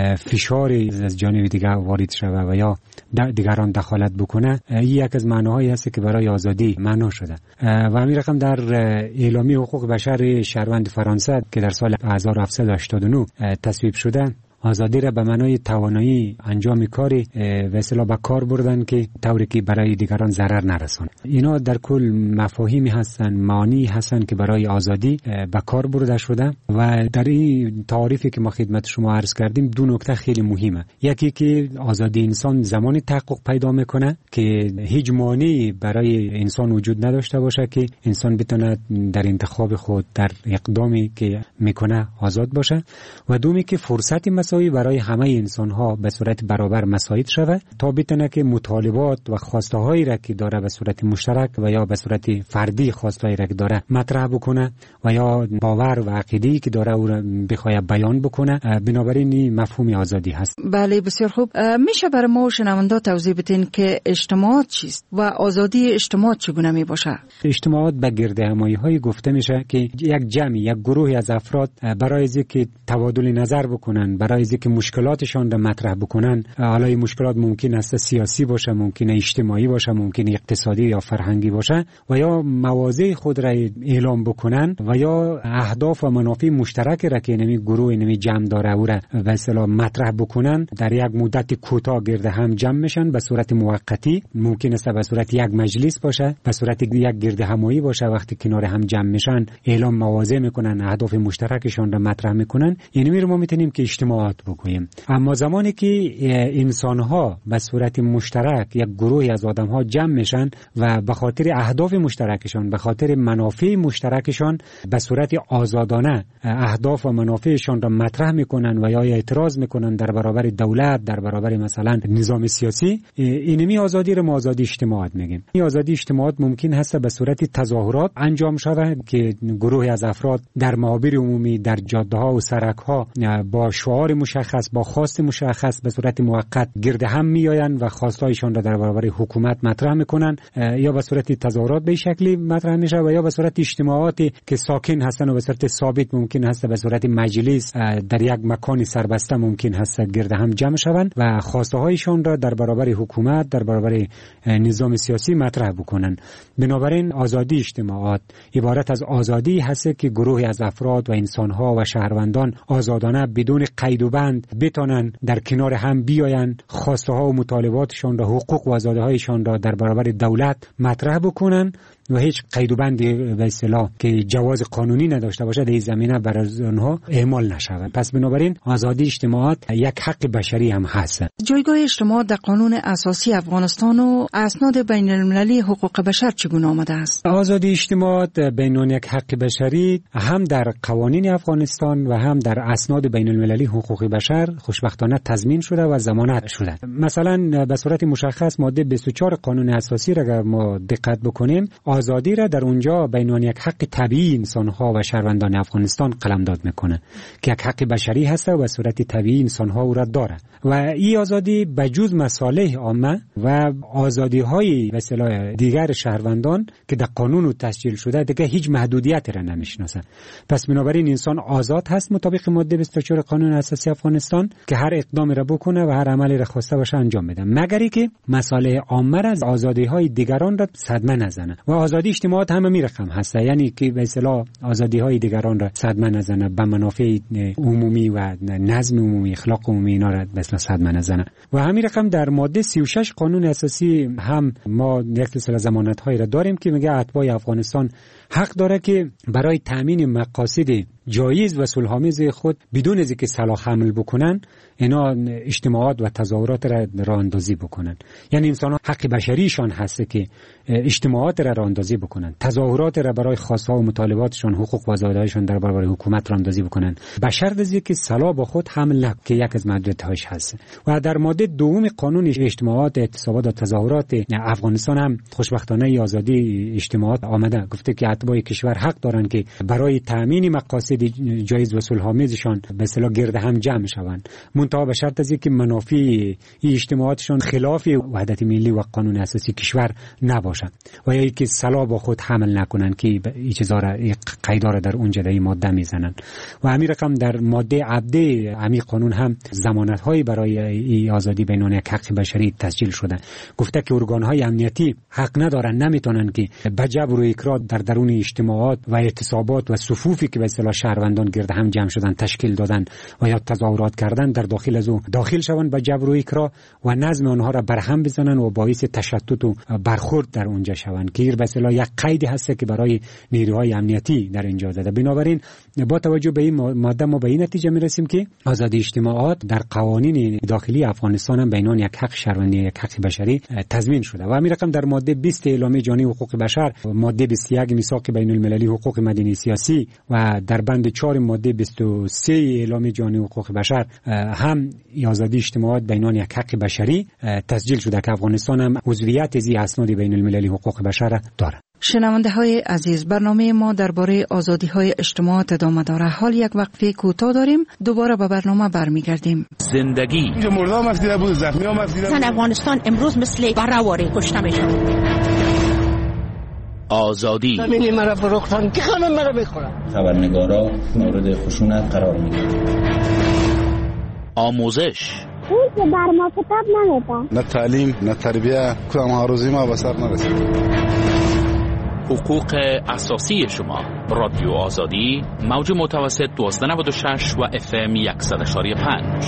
فشاری از جانب دیگر وارد شود و یا دیگران دخالت بکنه. این یک از معناهایی است که برای آزادی معنا شده و همین رقم در اعلامیه حقوق بشر شهروند فرانسه که در سال هزار و هفتصد و هشتاد و نه تصویب شده، آزادی را به معنای توانایی انجام کاری و اصطلاح به کار بردن که طوری که برای دیگران ضرر نرسونه. اینا در کل مفاهیمی هستن، معانی هستن که برای آزادی به کار برده شده و در این تعریفی که ما خدمت شما عرض کردیم دو نکته خیلی مهمه. یکی که آزادی انسان زمانی تحقق پیدا میکنه که هیچ مانعی برای انسان وجود نداشته باشه که انسان بتونه در انتخاب خود، در اقدامی که میکنه آزاد باشه، و دومی که فرصتی برای همه انسان ها به صورت برابر مساعد شود تا بتونه که مطالبات و خواسته هایی را که داره به صورت مشترک و یا به صورت فردی خواسته هایی را که داره مطرح بکنه و یا باور و عقیده‌ای که داره او را بخواد بیان بکنه. بنابراین این مفهوم آزادی هست. بله، بسیار خوب. میشه برای ما و شنوندا توضیح بدین که اجتماعات چیست و آزادی اجتماعات چگونه می باشه؟ اجتماعات به گردهمایی های گفته میشه که یک جمعی، یک گروهی از افراد برای اینکه تبادل نظر بکنن، برای که مشکلاتشان را مطرح بکنن، حالا این مشکلات ممکن است سیاسی باشه، ممکن است اجتماعی باشه، ممکن است اقتصادی یا فرهنگی باشه، و یا مواضع خود را اعلام بکنن و یا اهداف و منافع مشترک را که نمی گروه نمی جمع داره او را به اصطلاح مطرح بکنن، در یک مدت کوتاه گرد هم جمع میشن به صورت موقتی. ممکن است به صورت یک مجلس باشه، به صورت یک گرد همایی باشه. وقتی کنار هم جمع میشن اعلام مواضع میکنن، اهداف مشترکشان را مطرح میکنن. یعنی ما میتونیم که اجتماعات بگوییم. اما زمانی که انسان‌ها به صورت مشترک، یک گروهی از آدم‌ها جمع میشن و به خاطر اهداف مشترکشان، به خاطر منافع مشترکشان به صورت آزادانه اهداف و منافعشان را مطرح میکنن و یا اعتراض میکنن در برابر دولت، در برابر مثلا نظام سیاسی، اینمی آزادی را ما آزادی اجتماعات میگیم. این آزادی اجتماعات ممکن هست به صورت تظاهرات انجام شود که گروهی از افراد در محاور عمومی، در جاده‌ها و سرک‌ها با شعار مشخص، با خواست مشخص به صورت موقت گرد هم میآیند و خواستایشان را در برابر حکومت مطرح میکنن، یا به صورت تظاهرات به شکلی مطرح میشه و یا به صورت اجتماعاتی که ساکن هستن و به صورت ثابت ممکن هست به صورت مجلس در یک مکان سربسته ممکن هست گرد هم جمع شوند و خواسته هایشان را در برابر حکومت، در برابر نظام سیاسی مطرح بکنن. بنابراین آزادی اجتماعات عبارت از آزادی هست که گروهی از افراد و انسان‌ها و شهروندان آزادانه بدون قید و بند بتونن در کنار هم بیاین، خواسته ها و مطالباتشان را، حقوق و آزادی هایشان را در برابر دولت مطرح بکنن و هیچ قید و بندی به اصطلاح که جواز قانونی نداشته باشه در این زمینه بر آنها اعمال نشود. پس بنابراین آزادی اجتماعات یک حق بشری هم هست. جایگاه اجتماعات در قانون اساسی افغانستان و اسناد بین المللی حقوق بشر چگونه آمده است؟ آزادی اجتماعات بین یک حق بشری هم در قوانین افغانستان و هم در اسناد بین المللی حقوق بشر خوشبختانه تضمین شده و ضمانت شده. مثلا به صورت مشخص ماده بیست و چهار قانون اساسی را اگر ما دقت بکنیم، آزادی را در اونجا به عنوان یک حق طبیعی انسان‌ها و شهروندان افغانستان قلمداد میکنه که یک حق بشری هست و به صورت طبیعی انسان‌ها او را داره و این آزادی به جز مصالح عامه و آزادی‌های به اصطلاح دیگر شهروندان که در قانون تسجیل شده دیگه هیچ محدودیتی را نمیشناسه. پس بنابراین انسان آزاد هست مطابق ماده بیست و چهار قانون اساسی افغانستان که هر اقدامی را بکنه و هر عملی را خواسته باشه انجام بده، مگر اینکه مصالح عامه را آزادی‌های دیگران را صدمه نزنه. و آزادی اجتماعات هم می رقم هست، یعنی که به اصطلاح آزادی‌های دیگران را صدمه نزنه، به منافع عمومی و نظم عمومی، اخلاق عمومی اینا را به اصطلاح صدمه نزنه. و همین رقم در ماده سی و شش قانون اساسی هم ما یک سلسله ضمانت‌هایی را داریم که میگه اتباع افغانستان حق داره که برای تامین مقاصد جایز و صلح‌آمیز خود بدون از اینکه سلاح حمل بکنن اینا اجتماعات و تظاهرات را راه اندازی بکنن. یعنی انسان‌ها حق بشریشان هست که اجتماعات را راه اندازی بکنن، تظاهرات را برای خواست‌ها و مطالباتشان، حقوق و آزادی‌هاشون در برابر حکومت راه اندازی بکنن، به شرط از اینکه سلاح با خود حمل نکنند که یک از محدودیت‌هاش هست. و در ماده دوم قانون اجتماعات، اعتصابات و تظاهرات افغانستان هم خوشبختانه آزادی اجتماعات آمده، گفته که اتباع کشور حق دارند که برای تامین مقاصد جایز و صلح‌آمیزشان به اصطلاح گرد هم جمع شوند، منتها به شرط از اینکه منافع این اجتماعاتشان خلاف وحدت ملی و قانون اساسی کشور نباشد و یا اینکه سلاح با خود حمل نکنند که این چیزا را قیدا را در اونجا در این ماده میزنند. و همین رقم در ماده عبده همین قانون هم ضمانت‌هایی برای این آزادی بین یک حق بشری تسجیل شده، گفته که ارگان‌های امنیتی حق ندارند، نمیتونن که به جبر و اکراه در درون اجتماعات و اعتصابات و صفوفی که به اصطلاح شهروندان گرد هم جمع شدن، تشکیل دادن و یا تظاهرات کردن در داخل از او داخل شوند به جبر و اکراه و نظم آنها را برهم بزنن و باعث تشتت و برخورد در اونجا شوند که به اصطلاح یک قیدی هست که برای نیروهای امنیتی در اینجا زده. بنابراین با توجه به این ماده ما به این نتیجه میرسیم که آزادی اجتماعات در قوانین داخلی افغانستان هم بینان یک حق شهروندی، یک حق بشری تضمین شده. و همین رقم در ماده بیست اعلامیه جهانی حقوق بشر، ماده بیست و یک میثاق بین المللی حقوق مدنی سیاسی و در بند چهار ماده بیست و سه اعلامیه جهانی حقوق بشر هم آزادی اجتماعات بینان یک حق بشری تسجیل شده که افغانستان هم عضویت از این اسناد بین المللی حقوق بشر دارد. شنونده های عزیز، برنامه ما درباره آزادی های اجتماعات ادامه داره. حال یک وقفه کوتاه داریم، دوباره به برنامه برمیگردیم. زندگی اینجا مرده هم افدیده بود، زخمی هم افدیده بود. افغانستان امروز مثل برهواره کشته میشه. آزادی زمینی مرا فروختن که همه مرا بخورن. خبرنگارا مورد خشونت قرار میگیرن. آموزش اون که بر ما کتاب نمیده، نه تعلیم نه تربیه، کدام هاروزی ما به سر نرسید. حقوق اساسی شما. رادیو آزادی، موج متوسط دوازده نود و شش و اف ام صد و شش و پنج.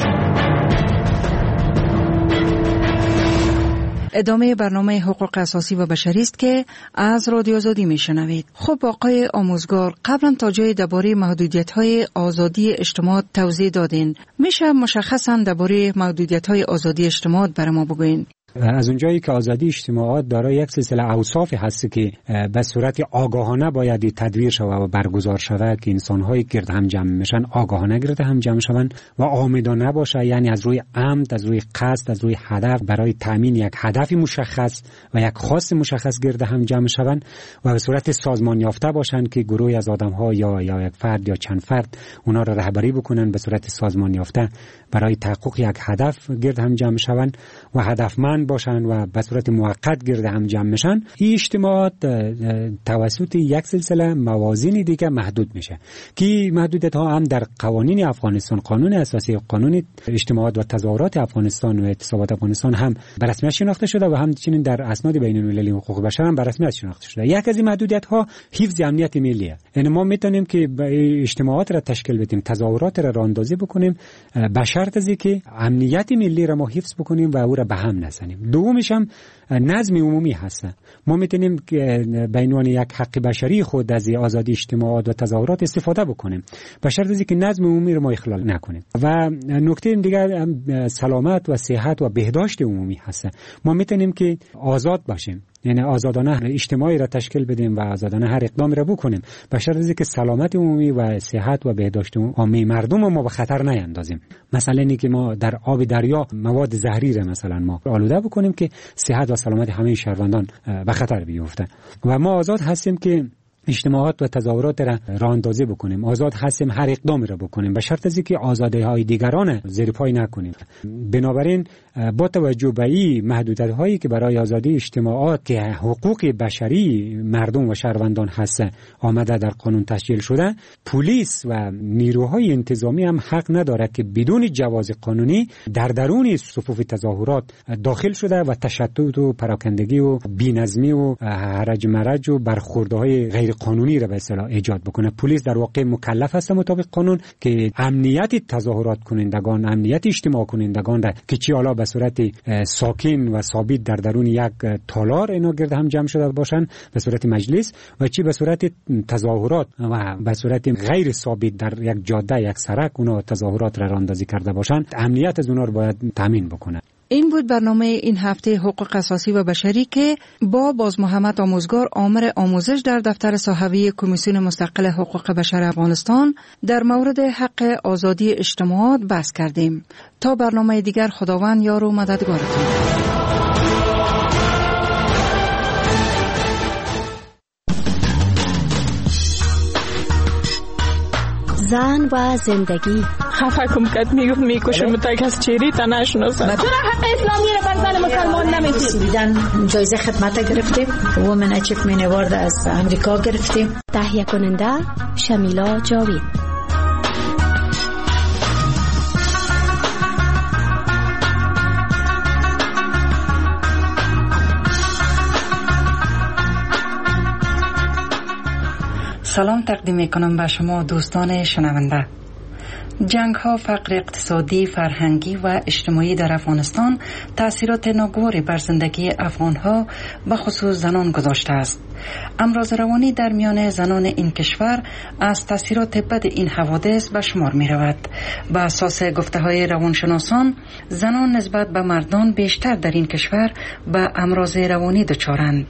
ادامه برنامه حقوق اساسی و بشری است که از رادیو آزادی میشنوید. خب آقای آموزگار، قبلا تا جای درباره محدودیت‌های آزادی اجتماع توضیح دادین، میشه مشخصاً درباره محدودیت‌های آزادی اجتماع برای ما بگوین؟ از اونجایی که آزادی اجتماعات دارای یک سلسله اوصافی هست که به صورت آگاهانه باید تدویر شود و برگزار شود که انسان‌های گرد هم جمع میشن آگاهانه گرد هم جمع شوند و عامدانه باشه، یعنی از روی عمد، از روی قصد، از روی هدف برای تامین یک هدفی مشخص و یک خواست مشخص گرد هم جمع شوند و به صورت سازمان یافته باشند که گروهی از آدم‌ها یا یا یک فرد یا چند فرد اونا را رهبری بکنن به صورت سازمان یافته برای تحقق یک هدف گرد هم جمع شوند و هدفمند باشن و به صورت موقت گرد هم جمع میشن. این اجتماعات توسط یک سلسله موازین دیگه محدود میشه که محدودیت ها هم در قوانین افغانستان، قانون اساسی، قانون اجتماعات و تظاهرات افغانستان و اعتصابات افغانستان هم به رسمیت شناخته شده و همچنین در اسناد بین المللی حقوق بشر هم به رسمیت شناخته شده. یک از این محدودیت ها حفظ امنیت ملیه، یعنی ما میتونیم که اجتماعات را تشکیل بدیم، تظاهرات را راهاندازی بکنیم به شرط از اینکه امنیت ملی را ما حفظ بکنیم و او را به هم نزنیم. دومش هم نظم عمومی هست. ما میتونیم به عنوان یک حق بشری خود از آزادی اجتماعات و تظاهرات استفاده بکنیم به شرط از اینکه نظم عمومی رو ما اخلال نکنیم. و نکته دیگر سلامت و صحت و بهداشت عمومی هست. ما میتونیم که آزاد باشیم، یعنی آزادانه اجتماعی را تشکیل بدیم و آزادانه هر اقدامی را بکنیم به شرط اینکه سلامت عمومی و صحت و بهداشت عامه مردم ما به خطر نیندازیم. مثلا اینی که ما در آب دریا مواد زهری را مثلا ما آلوده بکنیم که صحت و سلامت همه شهروندان به خطر بیفته. و ما آزاد هستیم که اجتماعات و تظاهرات را راه اندازی بکنیم، آزاد هستیم هر اقدامی را بکنیم به شرط از اینکه آزادی‌های دیگران زیر پای نکنیم. بنابراین با توجه به این محدودیت‌هایی که برای آزادی اجتماعات که حقوق بشری مردم و شهروندان هست آمده در قانون تسجیل شده، پلیس و نیروهای انتظامی هم حق نداره که بدون جواز قانونی در درون صفوف تظاهرات داخل شده و تشتت و پراکندگی و بی‌نظمی و هرج مرج و برخوردهای غیر قانونی را به اصطلاح ایجاد بکنه. پلیس در واقع مکلف است مطابق قانون که امنیت تظاهرات کنندگان، امنیت اجتماع کنندگان را که چی حالا به صورت ساکن و ثابت در درون یک تالار اینا گرد هم جمع شده باشن به صورت مجلس و چی به صورت تظاهرات و به صورت غیر ثابت در یک جاده یک سرک اونا تظاهرات را راندازی کرده باشن، امنیت از اونا رو باید تامین بکنه. این بود برنامه این هفته حقوق اساسی و بشری که با باز محمد آموزگار آمر آموزش در دفتر صاحبی کمیسیون مستقل حقوق بشر افغانستان در مورد حق آزادی اجتماعات بحث کردیم. تا برنامه دیگر خداوند یار و مددگارتون. زن و زندگی. خفه کم کد میگفت میکشم تا کس چیری تا نشناسم. چرا حق اسلامی رو بر زن مسلمان نمیدید؟ بیدن جایزه خدمت گرفتیم، وومن اچیومنت اوارد از امریکا گرفتیم. تهیه کننده شمیلا جاوید. سلام تقدیم میکنم به شما دوستان شنونده. جنگ ها، فقر اقتصادی، فرهنگی و اجتماعی در افغانستان تأثیرات ناگواری بر زندگی افغان ها به خصوص زنان گذاشته است. امراض روانی در میان زنان این کشور از تأثیرات بد این حوادث به شمار می رود. به اساس گفته های روانشناسان، زنان نسبت به مردان بیشتر در این کشور به امراض روانی دچارند.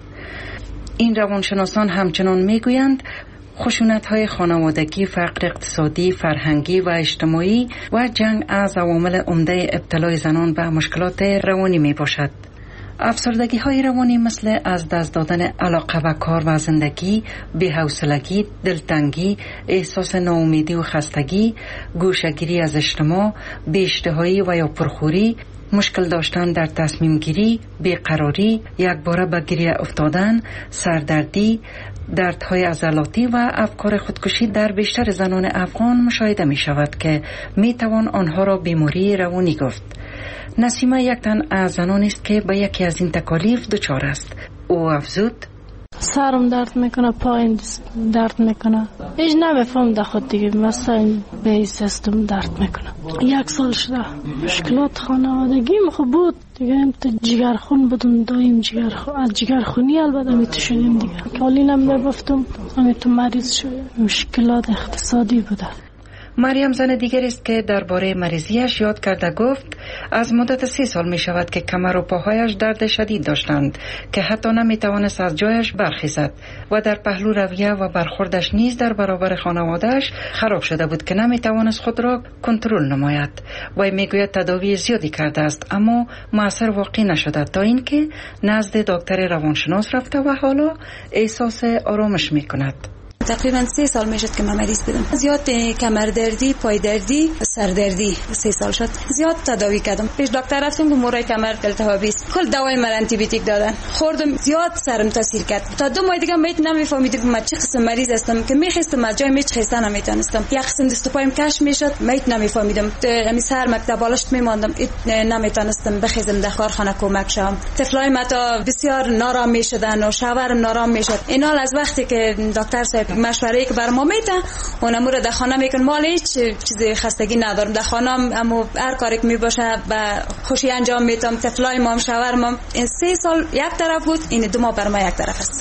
این روانشناسان همچنان می گویند خشونت‌های خانوادگی، فقر اقتصادی، فرهنگی و اجتماعی و جنگ از عوامل عمده ابتلای زنان به مشکلات روانی می باشد. افسردگی‌های روانی مثل از دست دادن علاقه به کار و زندگی، بی‌حوصلگی، دلتنگی، احساس ناامیدی و خستگی، گوشه‌گیری از اجتماع، بی‌اشتهایی و یا پرخوری، مشکل داشتن در تصمیم گیری، بیقراری، یک باره به گریه افتادن، سردردی، دردهای عضلاتی و افکار خودکشی در بیشتر زنان افغان مشاهده می شود که می توان آنها را بیماری روانی گفت. نسیمه یک تن از زنان است که به یکی از این تکالیف دچار است. او افزود: سرم درد میکنه، پایم درد میکنه، هیچ نمیفهم در خود دیگه، مثلا به این سیستم درد میکنه. یک سال شده مشکلات خانوادگیم خوب بود دیگه، هم تو جگرخون بودم، دایم جگرخون از جگرخونی البته میتو شدیم دیگه، کالی نمیبفتم، همیتو مریض شدیم، مشکلات اقتصادی بوده. مریم زن دیگر است که درباره مریضیش یاد کرده گفت از مدت سی سال می شود که کمر و پاهایش درد شدید داشتند که حتی نمی توانست از جایش برخیزد و در پهلو رویه و برخوردش نیز در برابر خانوادهش خراب شده بود که نمی توانست خود را کنترل نماید. و می گوید تداوی زیادی کرده است اما موثر واقع نشده تا اینکه نزد دکتر روانشناس رفته و حالا احساس آرامش می کند. تقریبا سه سال میشد که من مریض بودم. زیاد کمر دردی، پای دردی، سر دردی سه سال شد. زیاد تداوی کردم. پیش دکتر رفتم که مورای کمر التهابی است. کل دوای من آنتی بیوتیک دادن. خوردم، زیاد سرم تاثیر کرد. تا دو ماه دیگه میت نمیفهمیدم که من چه قسم مریض هستم که میخواستم از جای میچ خستن نمیتونستم. یک قسم دست و پایم کش میشد، میت نمیفهمیدم. همین سر مکتب بالشت میماندم، نمیتونستم بخیزم در کارخانه کمک شم. طفلای ما تا بسیار نارام میشدن و شوهرم نارام میشد. اینا از وقتی که دکتر صاحب مشوره که بر ما میده اونم رو در خانه میکن، مال هیچ چیزی خستگی ندارم در خانه، اما هر کاری که میباشه با خوشی انجام میدم. طفلای ما هم شوهرم این سه سال یک طرف بود، این دو ماه بر ما یک طرف است. این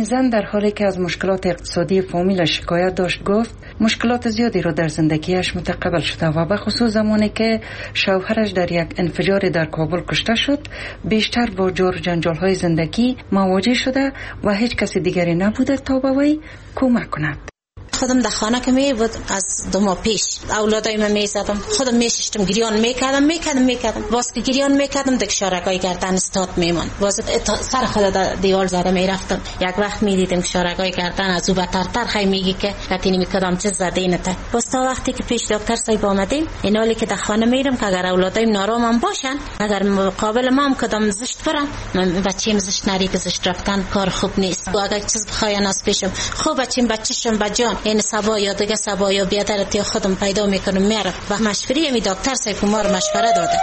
این زن در حالی که از مشکلات اقتصادی فامیلش شکایت داشت گفت مشکلات زیادی را در زندگیش متقبل شده و به خصوص زمانی که شوهرش در یک انفجار در کابل کشته شد بیشتر با جار جنجال های زندگی مواجه شده و هیچ کسی دیگری نبوده تا به وی کمک کند. خودم در خانه که می بود از دو ماه پیش اولادای من می زدم، خودم می ششتم گریان می کردم می کردم می کردم باز که گریان می کردم دیگه شارگای گردن استاد می من باز سر خود در دیوار زده می رفتم. یک وقت می دیدم شارگای گردن از او بترتر خیلی میگی که کتینی می کدام چه زده اینته. باز تا وقتی که پیش دکتر صاحب آمدیم این حالی که در خانه میرم که اگر اولادایم نارامم باشن اگر مقابل ما هم کدام زشت برن من بچه‌م زشت نری که زشت رفتن کار خوب نیست و اگر چیز بخواین از پیشم خوب بچه‌م بچه‌شم بجان این سبا یا دیگه سبا یا بیادرتی خودم پیدا میکنم میرم و مشوره می دکتر صاحب ما رو مشوره داده.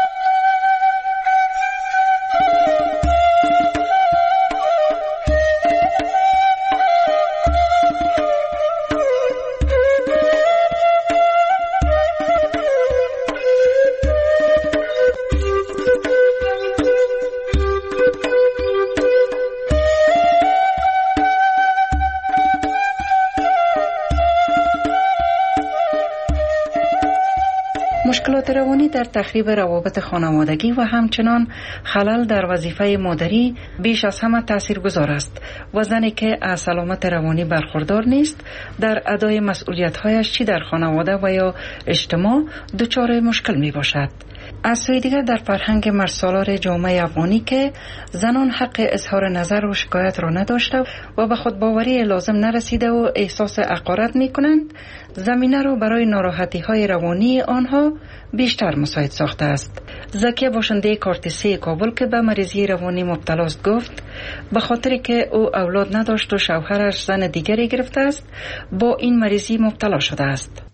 مشکلات روانی در تخریب روابط خانوادگی و همچنان خلل در وظیفه مادری بیش از همه تاثیرگذار است و زنی که از سلامت روانی برخوردار نیست در ادای مسئولیت‌هایش چی در خانواده و یا اجتماع دچار مشکل می باشد. از سوی دیگر در فرهنگ مرسالار جامعه افغانی که زنان حق اظهار نظر و شکایت را نداشته و به خود باوری لازم نرسیده و احساس حقارت می کنند زمینه را برای ناراحتی های روانی آنها بیشتر مساعد ساخته است. زکیه باشنده کارت سه کابل که به مریضی روانی مبتلا است گفت به خاطری که او اولاد نداشت و شوهرش زن دیگری گرفته است با این مریضی مبتلا شده است.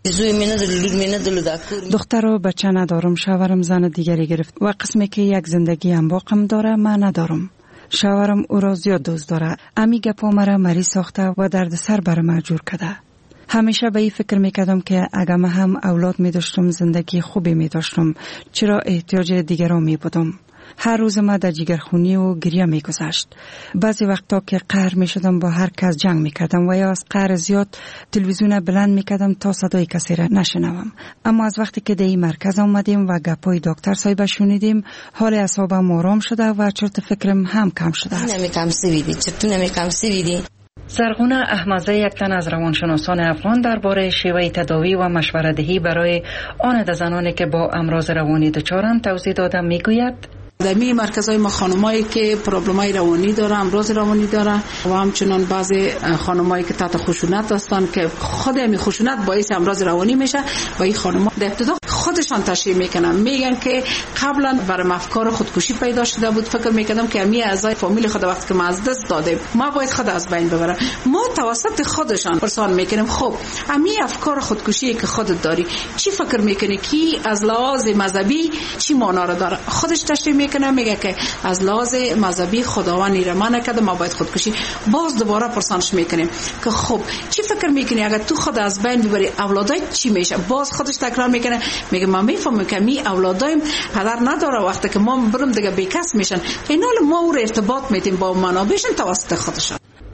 دختر و بچه ندارم، شوهرم زن دیگری گرفت و قسمی که یک زندگی هم باقم داره من ندارم. شوهرم او را زیاد دوست داره. امی گپا مرا مریض ساخته و درد سر بر من جور کرده. همیشه به این فکر میکردم که اگر من هم اولاد می داشتم زندگی خوبی می داشتم چرا احتیاج دیگران می بودم. هر روز ما در جگرخونی و گریه می گذشت. بعضی وقتا که قهر می شدم با هر کس جنگ می کردم و یا از قهر زیاد تلویزیون بلند می کردم تا صدای کسی را نشنوم. اما از وقتی که در این مرکز آمدیم و گپای دکتر صاحب شنیدیم حال اعصابم آرام شده و چرت فکرم هم کم شده است. نمی کم سویدی چطور نمی کم سویدی زرغونه احمدزی یک تن از روانشناسان افغان درباره شیوه تداوی و مشوره دهی برای آن زنانی که با امراض روانی دچارند توضیح داده میگوید در می مرکزهای ما خانمایی که پروبلمای روانی داره، امراض روانی داره و همچنان بعضی خانمایی که تحت خشونت هستن که خود همین خشونت باعث امراض روانی میشه و این خانم‌ها در ابتدا خودشان تشریح میکنن، میگن که قبلا برای افکار خودکشی پیدا شده بود، فکر میکردم که امی اعضای فامیل خود وقت که ما از دست دادیم ما باید خود از بین ببرم. ما توسط خودشان پرسان میکنیم خب امی افکار خودکشی که خودت داری چی فکر میکنی کی از لحاظ مذهبی چی معنا را داره؟ خودش تشریح کنه میگه که از لحاظ مذهبی خداوند ایرمان نکرده ما باید خودکشی. باز دوباره پرسانش میکنیم که خب چی فکر میکنی اگر تو خود از بین ببری اولادای چی میشه؟ باز خودش تکرار میکنه میگه ما میفهمم که می اولادایم پدر نداره وقتی که ما برم دیگه بیکس میشن اینال ما او ارتباط میدیم با منابعشون توسط خودشون.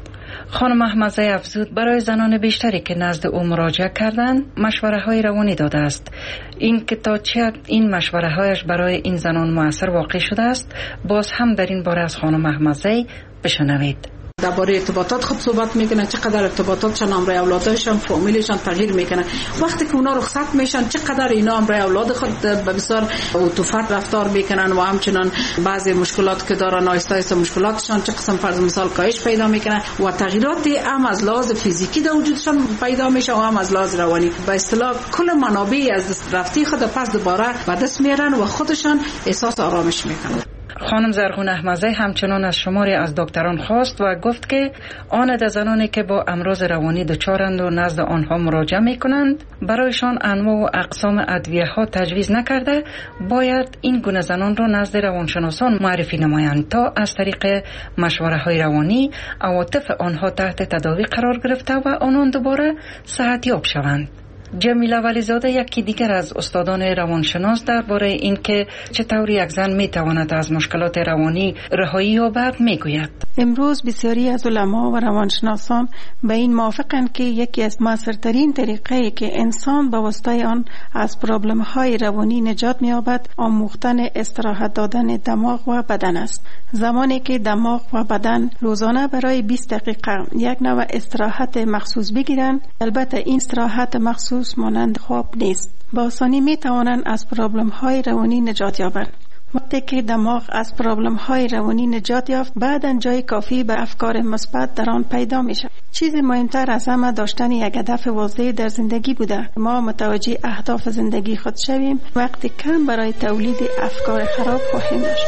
خانم احمدزی افزود برای زنان بیشتری که نزد او مراجعه کردند مشوره های روانی داده است. این که تا چه این مشوره هایش برای این زنان مؤثر واقع شده است باز هم در این باره از خانم احمدزی بشنوید. درباره ارتباطات خود صحبت میکنه، چقدر ارتباطاتشان امرای اولادشان فامیلشان تغییر میکنه. وقتی که اونا رخصت میشن چقدر اینا امرای اولاد خود به بسیار اتوفات رفتار میکنن و همچنان بعضی مشکلات که دارن آیسته آیسته مشکلاتشان چه قسم فرض مثال کاهش پیدا میکنه و تغییرات هم از لحاظ فیزیکی در وجودشان پیدا میشه و هم از لحاظ روانی. به اصطلاح کل منابع از دست رفتی خود پس دوباره به دست میارن و خودشان احساس آرامش میکنن. خانم زرغون احمدزی همچنان از شماری از دکتران خواست و گفت که آن ده زنانی که با امراض روانی دچارند و نزد آنها مراجعه می کنند برایشان انواع و اقسام ادویه ها تجویز نکرده باید این گونه زنان را نزد روانشناسان معرفی نمایند تا از طریق مشوره های روانی عواطف آنها تحت تداوی قرار گرفته و آنان دوباره صحتیاب شوند. جمیله ولیزاده یکی دیگر از استادان روانشناس درباره اینکه چطور یک زن میتواند از مشکلات روانی رهایی یابد میگوید. امروز بسیاری از علما و روانشناسان به این موافقند که یکی از موثرترین طریقه‌ای که انسان با واسطه آن از پرابلم‌های روانی نجات می‌یابد آموختن استراحت دادن دماغ و بدن است. زمانی که دماغ و بدن روزانه برای بیست دقیقه یک نوع استراحت مخصوص بگیرند، البته این استراحت مخصوص مانند خواب نیست، با آسانی می‌توانند از پرابلم‌های روانی نجات یابند. وقتی که دماغ از پرابلم‌های روانی نجات یافت، بعداً جای کافی به افکار مثبت در آن پیدا می‌شود. چیز مهمتر از همه داشتن یک هدف واضح در زندگی بوده. ما متوجه اهداف زندگی خود شویم، وقتی کم برای تولید افکار خراب خواهیم داشت.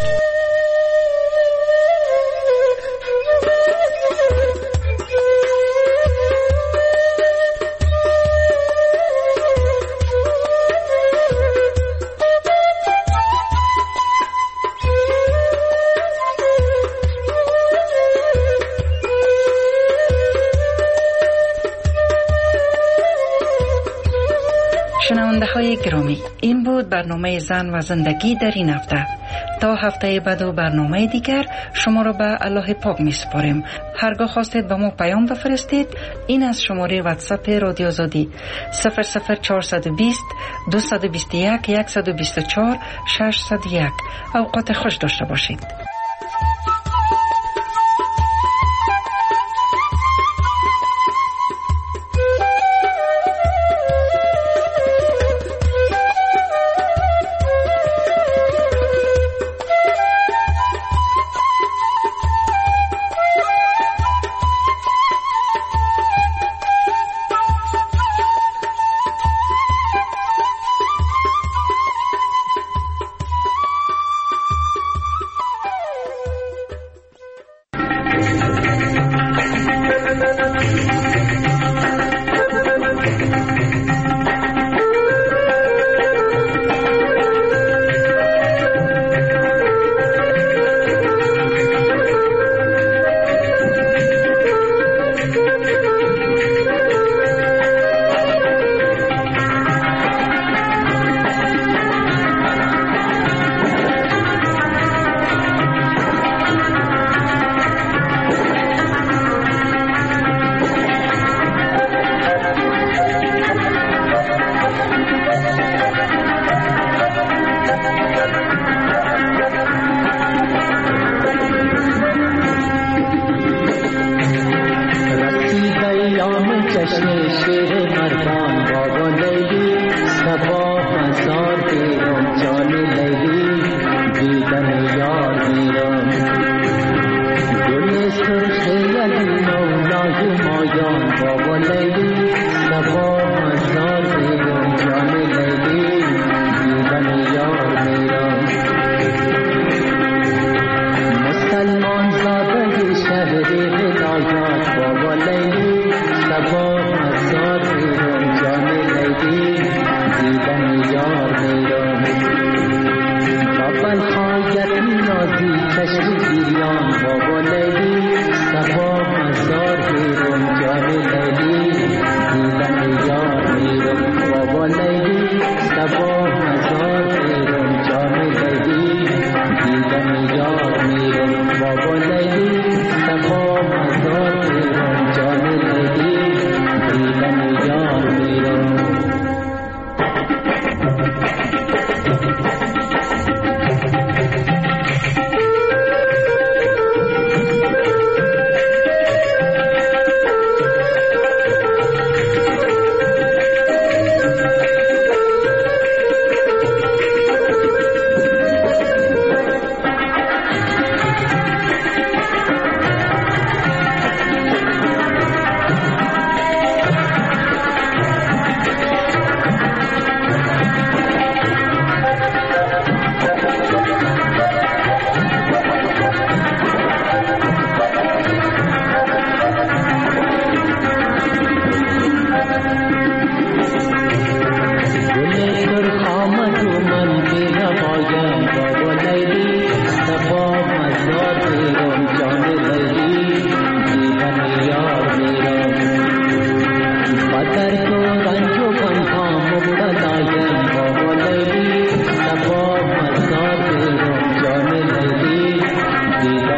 شنونده های گرامی، این بود برنامه زن و زندگی در این هفته. تا هفته بعد و برنامه دیگر شما را به الله پاک می سپاریم. هرگاه خواستید به ما پیام بفرستید، این از شماره واتساپ رادیو آزادی صفر صفر چهارصد و بیست دویست و بیست و یک صد و بیست و چهار ششصد و یک. اوقات خوش داشته باشید.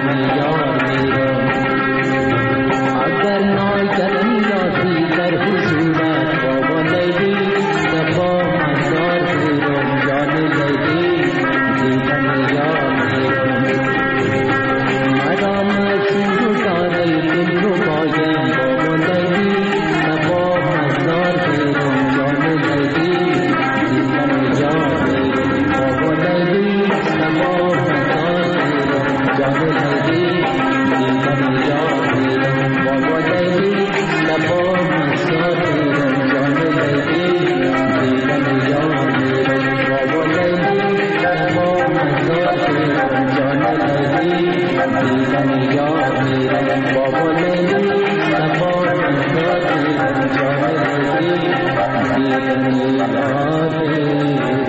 Baba